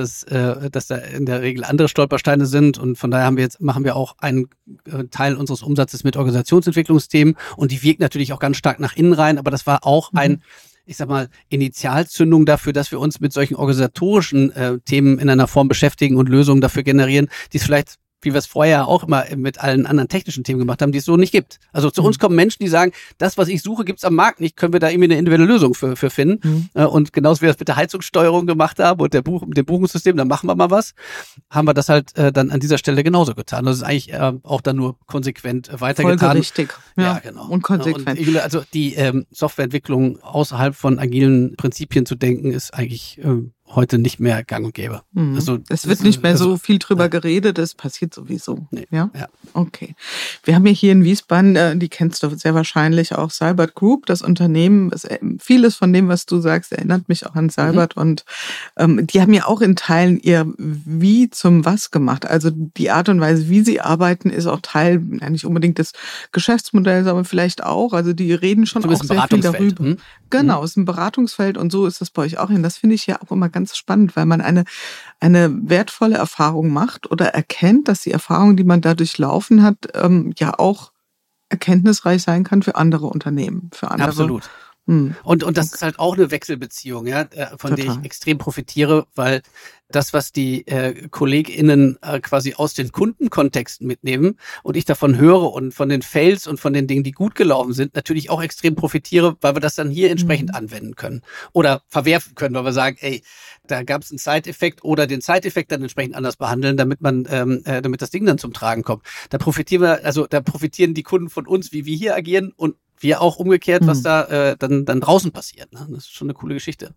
Speaker 1: da in der Regel andere Stolpersteine sind. Und von daher machen wir auch einen Teil unseres Umsatzes mit Organisationsentwicklungsthemen und die wirkt natürlich auch ganz stark nach innen rein, aber das war auch ich sag mal, Initialzündung dafür, dass wir uns mit solchen organisatorischen Themen in einer Form beschäftigen und Lösungen dafür generieren, die es vielleicht, wie wir es vorher auch immer mit allen anderen technischen Themen gemacht haben, die es so nicht gibt. Also zu uns kommen Menschen, die sagen, das, was ich suche, gibt's am Markt nicht, können wir da irgendwie eine individuelle Lösung für finden. Und genauso wie wir das mit der Heizungssteuerung gemacht haben und dem Buchungssystem, dann machen wir mal was, haben wir das halt dann an dieser Stelle genauso getan. Das ist eigentlich auch dann nur konsequent weitergetan.
Speaker 3: Folgerichtig.
Speaker 1: Ja, genau.
Speaker 3: Und konsequent.
Speaker 1: Und also die Softwareentwicklung außerhalb von agilen Prinzipien zu denken, ist eigentlich heute nicht mehr gang und gäbe. Also,
Speaker 3: es wird nicht mehr so viel drüber geredet, es passiert sowieso.
Speaker 1: Nee,
Speaker 3: ja?
Speaker 1: Ja.
Speaker 3: Okay. Wir haben ja hier in Wiesbaden, die kennst du sehr wahrscheinlich auch, Seibert Group, das Unternehmen. Vieles von dem, was du sagst, erinnert mich auch an Seibert. Und die haben ja auch in Teilen ihr Wie zum Was gemacht. Also die Art und Weise, wie sie arbeiten, ist auch Teil, ja, nicht unbedingt des Geschäftsmodells, aber vielleicht auch. Also die reden schon auch sehr viel darüber. Genau, es ist ein Beratungsfeld und so ist das bei euch auch hin. Das finde ich ja auch immer ganz spannend, weil man eine wertvolle Erfahrung macht oder erkennt, dass die Erfahrung, die man dadurch laufen hat, ja auch erkenntnisreich sein kann für andere Unternehmen, für andere.
Speaker 1: Absolut. Und das ist halt auch eine Wechselbeziehung, ja, von der ich extrem profitiere, weil das, was die KollegInnen quasi aus den Kundenkontexten mitnehmen und ich davon höre und von den Fails und von den Dingen, die gut gelaufen sind, natürlich auch extrem profitiere, weil wir das dann hier entsprechend anwenden können oder verwerfen können, weil wir sagen, ey, da gab es einen Side-Effekt oder den Side-Effekt dann entsprechend anders behandeln, damit das Ding dann zum Tragen kommt. Da profitieren die Kunden von uns, wie wir hier agieren und wir auch umgekehrt, was da dann draußen passiert. Ne? Das ist schon eine coole Geschichte.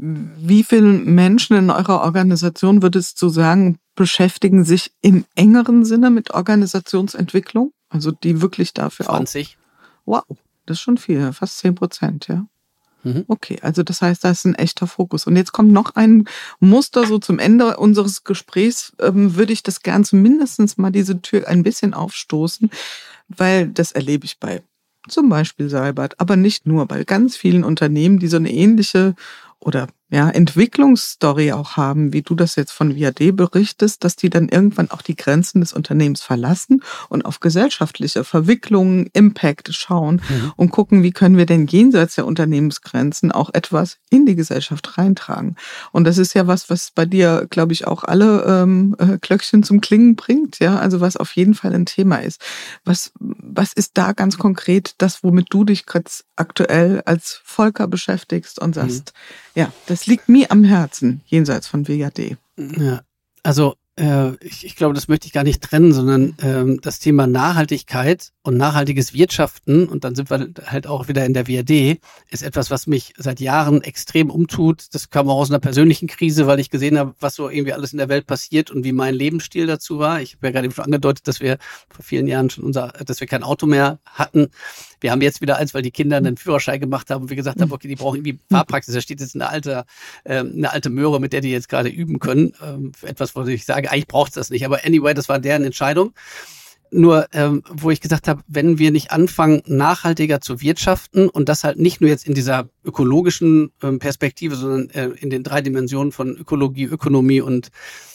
Speaker 3: Wie viele Menschen in eurer Organisation, würdest du sagen, beschäftigen sich im engeren Sinne mit Organisationsentwicklung? Also die wirklich dafür
Speaker 1: 20.
Speaker 3: Wow, das ist schon viel, fast 10%, ja. Okay, also das heißt, da ist ein echter Fokus. Und jetzt kommt noch ein Muster, so zum Ende unseres Gesprächs würde ich das gern zumindest mal diese Tür ein bisschen aufstoßen, weil das erlebe ich bei zum Beispiel Seibert, aber nicht nur, bei ganz vielen Unternehmen, die so eine ähnliche oder Entwicklungsstory auch haben, wie du das jetzt von VIAD berichtest, dass die dann irgendwann auch die Grenzen des Unternehmens verlassen und auf gesellschaftliche Verwicklungen, Impact schauen und gucken, wie können wir denn jenseits der Unternehmensgrenzen auch etwas in die Gesellschaft reintragen. Und das ist ja was bei dir, glaube ich, auch alle Glöckchen zum Klingen bringt, ja, also was auf jeden Fall ein Thema ist. Was ist da ganz konkret das, womit du dich aktuell als Volker beschäftigst und sagst, ja, das liegt mir am Herzen, jenseits von VIAD.
Speaker 1: Ja, also Ich glaube, das möchte ich gar nicht trennen, sondern das Thema Nachhaltigkeit und nachhaltiges Wirtschaften, und dann sind wir halt auch wieder in der WRD, ist etwas, was mich seit Jahren extrem umtut. Das kam auch aus einer persönlichen Krise, weil ich gesehen habe, was so irgendwie alles in der Welt passiert und wie mein Lebensstil dazu war. Ich habe ja gerade eben schon angedeutet, dass wir vor vielen Jahren schon dass wir kein Auto mehr hatten. Wir haben jetzt wieder eins, weil die Kinder einen Führerschein gemacht haben und wir gesagt haben, okay, die brauchen irgendwie Fahrpraxis. Da steht jetzt eine alte Möhre, mit der die jetzt gerade üben können. Für etwas, wo ich sage, eigentlich braucht es das nicht. Aber anyway, das war deren Entscheidung. Nur, wo ich gesagt habe, wenn wir nicht anfangen, nachhaltiger zu wirtschaften und das halt nicht nur jetzt in dieser ökologischen Perspektive, sondern in den 3 Dimensionen von Ökologie, Ökonomie und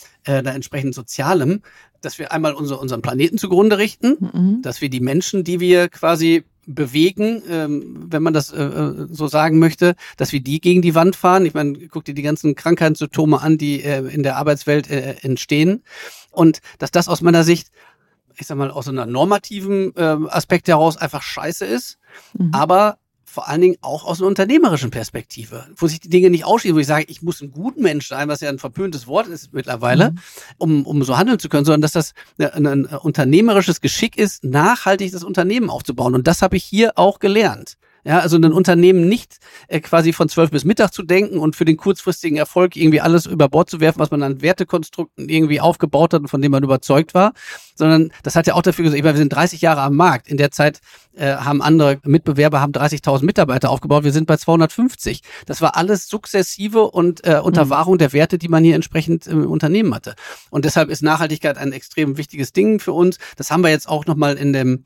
Speaker 1: da entsprechend Sozialem, dass wir einmal unseren Planeten zugrunde richten, dass wir die Menschen, die wir quasi bewegen, wenn man das so sagen möchte, dass wir die gegen die Wand fahren. Ich meine, guck dir die ganzen Krankheitssymptome an, die in der Arbeitswelt entstehen. Und dass das aus meiner Sicht, ich sag mal, aus einer normativen Aspekt heraus einfach scheiße ist, aber vor allen Dingen auch aus einer unternehmerischen Perspektive, wo sich die Dinge nicht ausschließen, wo ich sage, ich muss ein guter Mensch sein, was ja ein verpöntes Wort ist mittlerweile, um so handeln zu können, sondern dass das ein unternehmerisches Geschick ist, nachhaltig das Unternehmen aufzubauen. Und das habe ich hier auch gelernt. Ja, also ein Unternehmen nicht quasi von 12 bis Mittag zu denken und für den kurzfristigen Erfolg irgendwie alles über Bord zu werfen, was man an Wertekonstrukten irgendwie aufgebaut hat und von dem man überzeugt war, sondern das hat ja auch dafür gesagt, wir sind 30 Jahre am Markt. In der Zeit haben andere Mitbewerber 30.000 Mitarbeiter aufgebaut. Wir sind bei 250. Das war alles sukzessive und unter Wahrung der Werte, die man hier entsprechend im Unternehmen hatte. Und deshalb ist Nachhaltigkeit ein extrem wichtiges Ding für uns. Das haben wir jetzt auch nochmal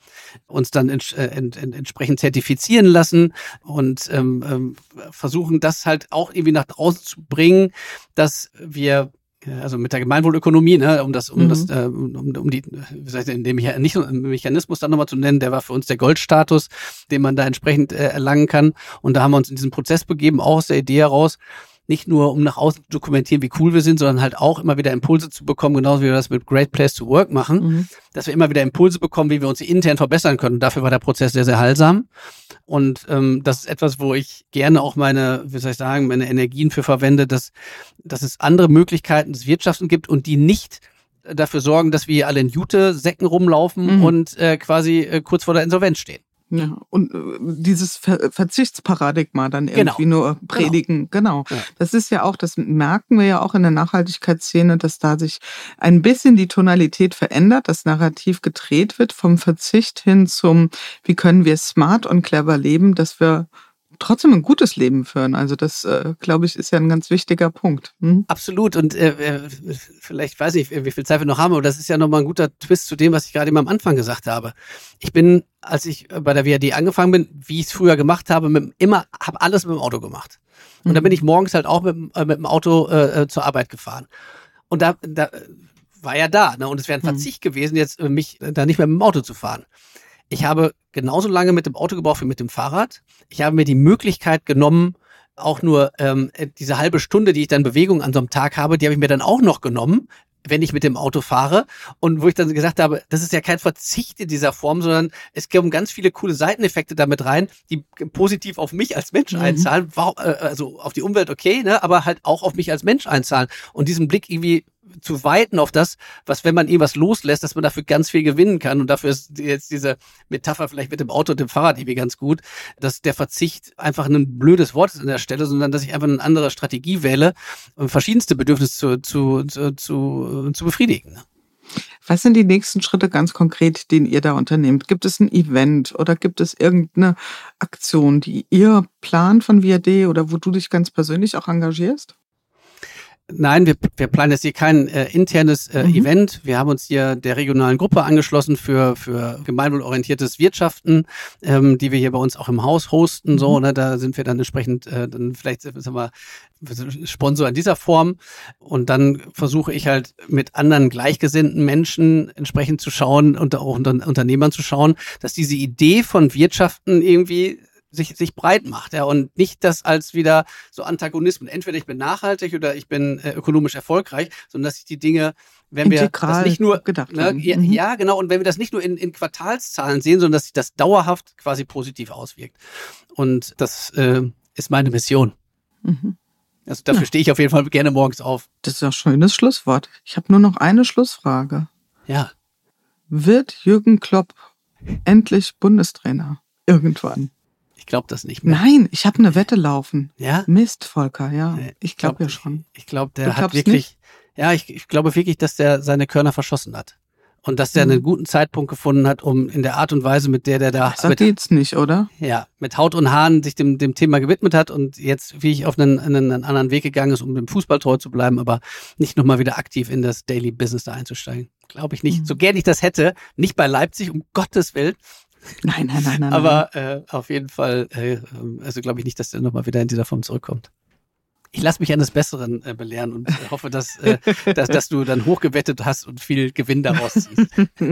Speaker 1: uns dann entsprechend zertifizieren lassen und versuchen das halt auch irgendwie nach draußen zu bringen, dass wir also mit der Gemeinwohlökonomie, ne, um die, wie soll ich denn, den Mechanismus dann nochmal zu nennen, der war für uns der Goldstatus, den man da entsprechend erlangen kann. Und da haben wir uns in diesen Prozess begeben, auch aus der Idee heraus, nicht nur um nach außen zu dokumentieren, wie cool wir sind, sondern halt auch immer wieder Impulse zu bekommen, genauso wie wir das mit Great Place to Work machen, dass wir immer wieder Impulse bekommen, wie wir uns intern verbessern können. Und dafür war der Prozess sehr, sehr heilsam. Und das ist etwas, wo ich gerne auch meine Energien für verwende, dass es andere Möglichkeiten des Wirtschaften gibt und die nicht dafür sorgen, dass wir alle in Jute-Säcken rumlaufen und quasi kurz vor der Insolvenz stehen.
Speaker 3: Ja, und dieses Verzichtsparadigma dann irgendwie nur predigen. Genau. Ja. Das ist ja auch, das merken wir ja auch in der Nachhaltigkeitsszene, dass da sich ein bisschen die Tonalität verändert, das Narrativ gedreht wird vom Verzicht hin zum, wie können wir smart und clever leben, dass wir trotzdem ein gutes Leben führen. Also das, glaube ich, ist ja ein ganz wichtiger Punkt.
Speaker 1: Absolut. Und vielleicht weiß ich, wie viel Zeit wir noch haben, aber das ist ja nochmal ein guter Twist zu dem, was ich gerade eben am Anfang gesagt habe. Ich bin, als ich bei der WRD angefangen bin, wie ich es früher gemacht habe, habe alles mit dem Auto gemacht. Und da bin ich morgens halt auch mit dem Auto zur Arbeit gefahren. Und da war ja da, ne? Und es wäre ein Verzicht gewesen, jetzt mich da nicht mehr mit dem Auto zu fahren. Ich habe genauso lange mit dem Auto gebraucht wie mit dem Fahrrad. Ich habe mir die Möglichkeit genommen, auch nur diese halbe Stunde, die ich dann Bewegung an so einem Tag habe, die habe ich mir dann auch noch genommen, wenn ich mit dem Auto fahre. Und wo ich dann gesagt habe, das ist ja kein Verzicht in dieser Form, sondern es kommen ganz viele coole Seiteneffekte damit rein, die positiv auf mich als Mensch einzahlen. Also auf die Umwelt okay, ne, aber halt auch auf mich als Mensch einzahlen. Und diesen Blick irgendwie zu weiten auf das, was, wenn man irgendwas loslässt, dass man dafür ganz viel gewinnen kann. Und dafür ist jetzt diese Metapher vielleicht mit dem Auto und dem Fahrrad irgendwie ganz gut, dass der Verzicht einfach ein blödes Wort ist an der Stelle, sondern dass ich einfach eine andere Strategie wähle, um verschiedenste Bedürfnisse zu befriedigen.
Speaker 3: Was sind die nächsten Schritte ganz konkret, den ihr da unternehmt? Gibt es ein Event oder gibt es irgendeine Aktion, die ihr plant von WRD oder wo du dich ganz persönlich auch engagierst?
Speaker 1: Nein, wir planen jetzt hier kein internes Event. Wir haben uns hier der regionalen Gruppe angeschlossen für gemeinwohlorientiertes Wirtschaften, die wir hier bei uns auch im Haus hosten. So, ne, da sind wir dann entsprechend dann vielleicht Sponsor in dieser Form. Und dann versuche ich halt mit anderen gleichgesinnten Menschen entsprechend zu schauen und auch Unternehmern zu schauen, dass diese Idee von Wirtschaften irgendwie sich breit macht, ja, und nicht das als wieder so Antagonismen. Entweder ich bin nachhaltig oder ich bin ökonomisch erfolgreich, sondern dass ich die Dinge, wenn wir das nicht nur
Speaker 3: gedacht
Speaker 1: haben. Ja, genau, und wenn wir das nicht nur in Quartalszahlen sehen, sondern dass sich das dauerhaft quasi positiv auswirkt. Und das ist meine Mission. Also dafür stehe ich auf jeden Fall gerne morgens auf.
Speaker 3: Das ist ein schönes Schlusswort. Ich habe nur noch eine Schlussfrage.
Speaker 1: Ja.
Speaker 3: Wird Jürgen Klopp endlich Bundestrainer? Irgendwann.
Speaker 1: Ich glaube das nicht mehr.
Speaker 3: Nein, ich habe eine Wette laufen.
Speaker 1: Ja?
Speaker 3: Mist, Volker, ja. Ich glaube ja schon.
Speaker 1: Ich glaube, der hat wirklich, nicht? Ja, ich glaube wirklich, dass der seine Körner verschossen hat. Und dass der einen guten Zeitpunkt gefunden hat, um in der Art und Weise, mit der der da...
Speaker 3: Das geht's nicht, oder?
Speaker 1: Ja, mit Haut und Haaren sich dem Thema gewidmet hat und jetzt, wie ich auf einen anderen Weg gegangen ist, um dem Fußball treu zu bleiben, aber nicht nochmal wieder aktiv in das Daily Business da einzusteigen. Glaube ich nicht. So gern ich das hätte, nicht bei Leipzig, um Gottes Willen.
Speaker 3: Nein.
Speaker 1: Aber auf jeden Fall, also glaube ich nicht, dass der nochmal wieder in dieser Form zurückkommt. Ich lasse mich eines Besseren belehren und hoffe, dass du dann hochgewettet hast und viel Gewinn daraus ziehst.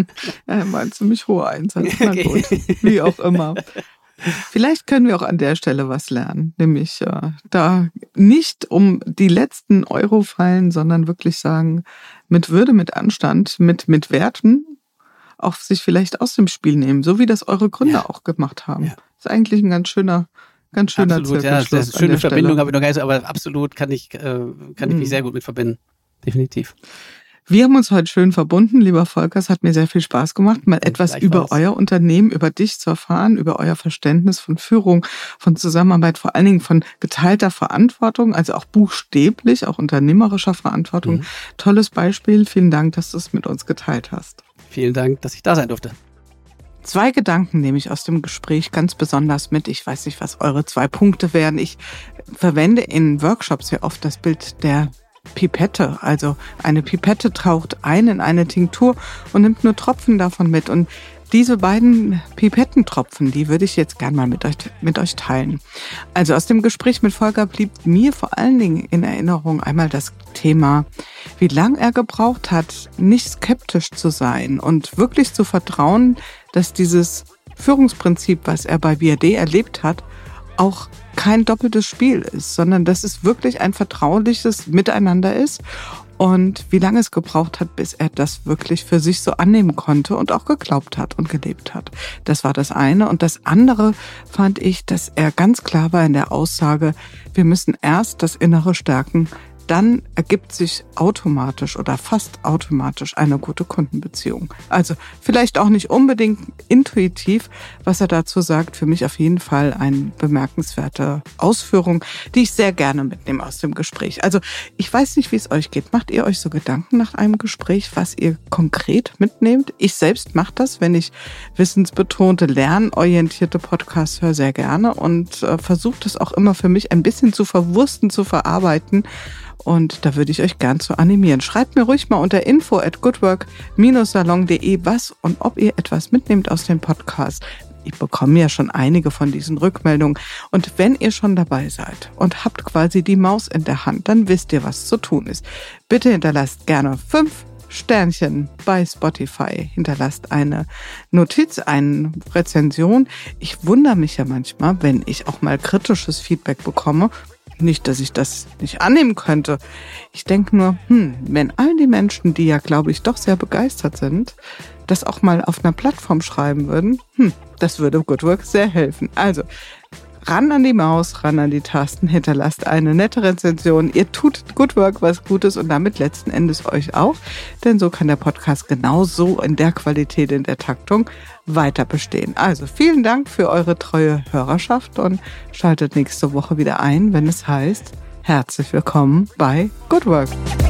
Speaker 3: Mal ziemlich hohe Einsatz. Na gut, wie auch immer. Vielleicht können wir auch an der Stelle was lernen, nämlich da nicht um die letzten Euro fallen, sondern wirklich sagen, mit Würde, mit Anstand, mit Werten auch sich vielleicht aus dem Spiel nehmen, so wie das eure Gründer auch gemacht haben. Ja. Das ist eigentlich ein ganz schöner
Speaker 1: absolut, ja, das ist eine schöne Verbindung, habe ich noch gar nicht so, aber absolut kann ich mich sehr gut mit verbinden. Definitiv.
Speaker 3: Wir haben uns heute schön verbunden, lieber Volker. Es hat mir sehr viel Spaß gemacht, mal etwas über euer Unternehmen, über dich zu erfahren, über euer Verständnis von Führung, von Zusammenarbeit, vor allen Dingen von geteilter Verantwortung, also auch buchstäblich, auch unternehmerischer Verantwortung. Tolles Beispiel. Vielen Dank, dass du es mit uns geteilt hast.
Speaker 1: Vielen Dank, dass ich da sein durfte.
Speaker 3: 2 Gedanken nehme ich aus dem Gespräch ganz besonders mit. Ich weiß nicht, was eure 2 Punkte wären. Ich verwende in Workshops sehr oft das Bild der Pipette. Also eine Pipette taucht ein in eine Tinktur und nimmt nur Tropfen davon mit. Und diese beiden Pipettentropfen, die würde ich jetzt gern mal mit euch teilen. Also aus dem Gespräch mit Volker blieb mir vor allen Dingen in Erinnerung einmal das Thema, wie lange er gebraucht hat, nicht skeptisch zu sein und wirklich zu vertrauen, dass dieses Führungsprinzip, was er bei BRD erlebt hat, auch kein doppeltes Spiel ist, sondern dass es wirklich ein vertrauliches Miteinander ist und wie lange es gebraucht hat, bis er das wirklich für sich so annehmen konnte und auch geglaubt hat und gelebt hat. Das war das eine. Und das andere fand ich, dass er ganz klar war in der Aussage, wir müssen erst das Innere stärken, dann ergibt sich automatisch oder fast automatisch eine gute Kundenbeziehung. Also vielleicht auch nicht unbedingt intuitiv, was er dazu sagt. Für mich auf jeden Fall eine bemerkenswerte Ausführung, die ich sehr gerne mitnehme aus dem Gespräch. Also ich weiß nicht, wie es euch geht. Macht ihr euch so Gedanken nach einem Gespräch, was ihr konkret mitnehmt? Ich selbst mache das, wenn ich wissensbetonte, lernorientierte Podcasts höre, sehr gerne und versuche das auch immer für mich ein bisschen zu verwursten, zu verarbeiten. Und da würde ich euch gern zu animieren. Schreibt mir ruhig mal unter info@goodwork-salon.de was und ob ihr etwas mitnehmt aus dem Podcast. Ich bekomme ja schon einige von diesen Rückmeldungen. Und wenn ihr schon dabei seid und habt quasi die Maus in der Hand, dann wisst ihr, was zu tun ist. Bitte hinterlasst gerne 5 Sternchen bei Spotify. Hinterlasst eine Notiz, eine Rezension. Ich wundere mich ja manchmal, wenn ich auch mal kritisches Feedback bekomme. Nicht, dass ich das nicht annehmen könnte. Ich denke nur, wenn all die Menschen, die ja, glaube ich, doch sehr begeistert sind, das auch mal auf einer Plattform schreiben würden, das würde Goodwork sehr helfen. Also, ran an die Maus, ran an die Tasten, hinterlasst eine nette Rezension. Ihr tut Goodwork was Gutes und damit letzten Endes euch auch, denn so kann der Podcast genauso in der Qualität, in der Taktung weiter bestehen. Also vielen Dank für eure treue Hörerschaft und schaltet nächste Woche wieder ein, wenn es heißt, herzlich willkommen bei Goodwork.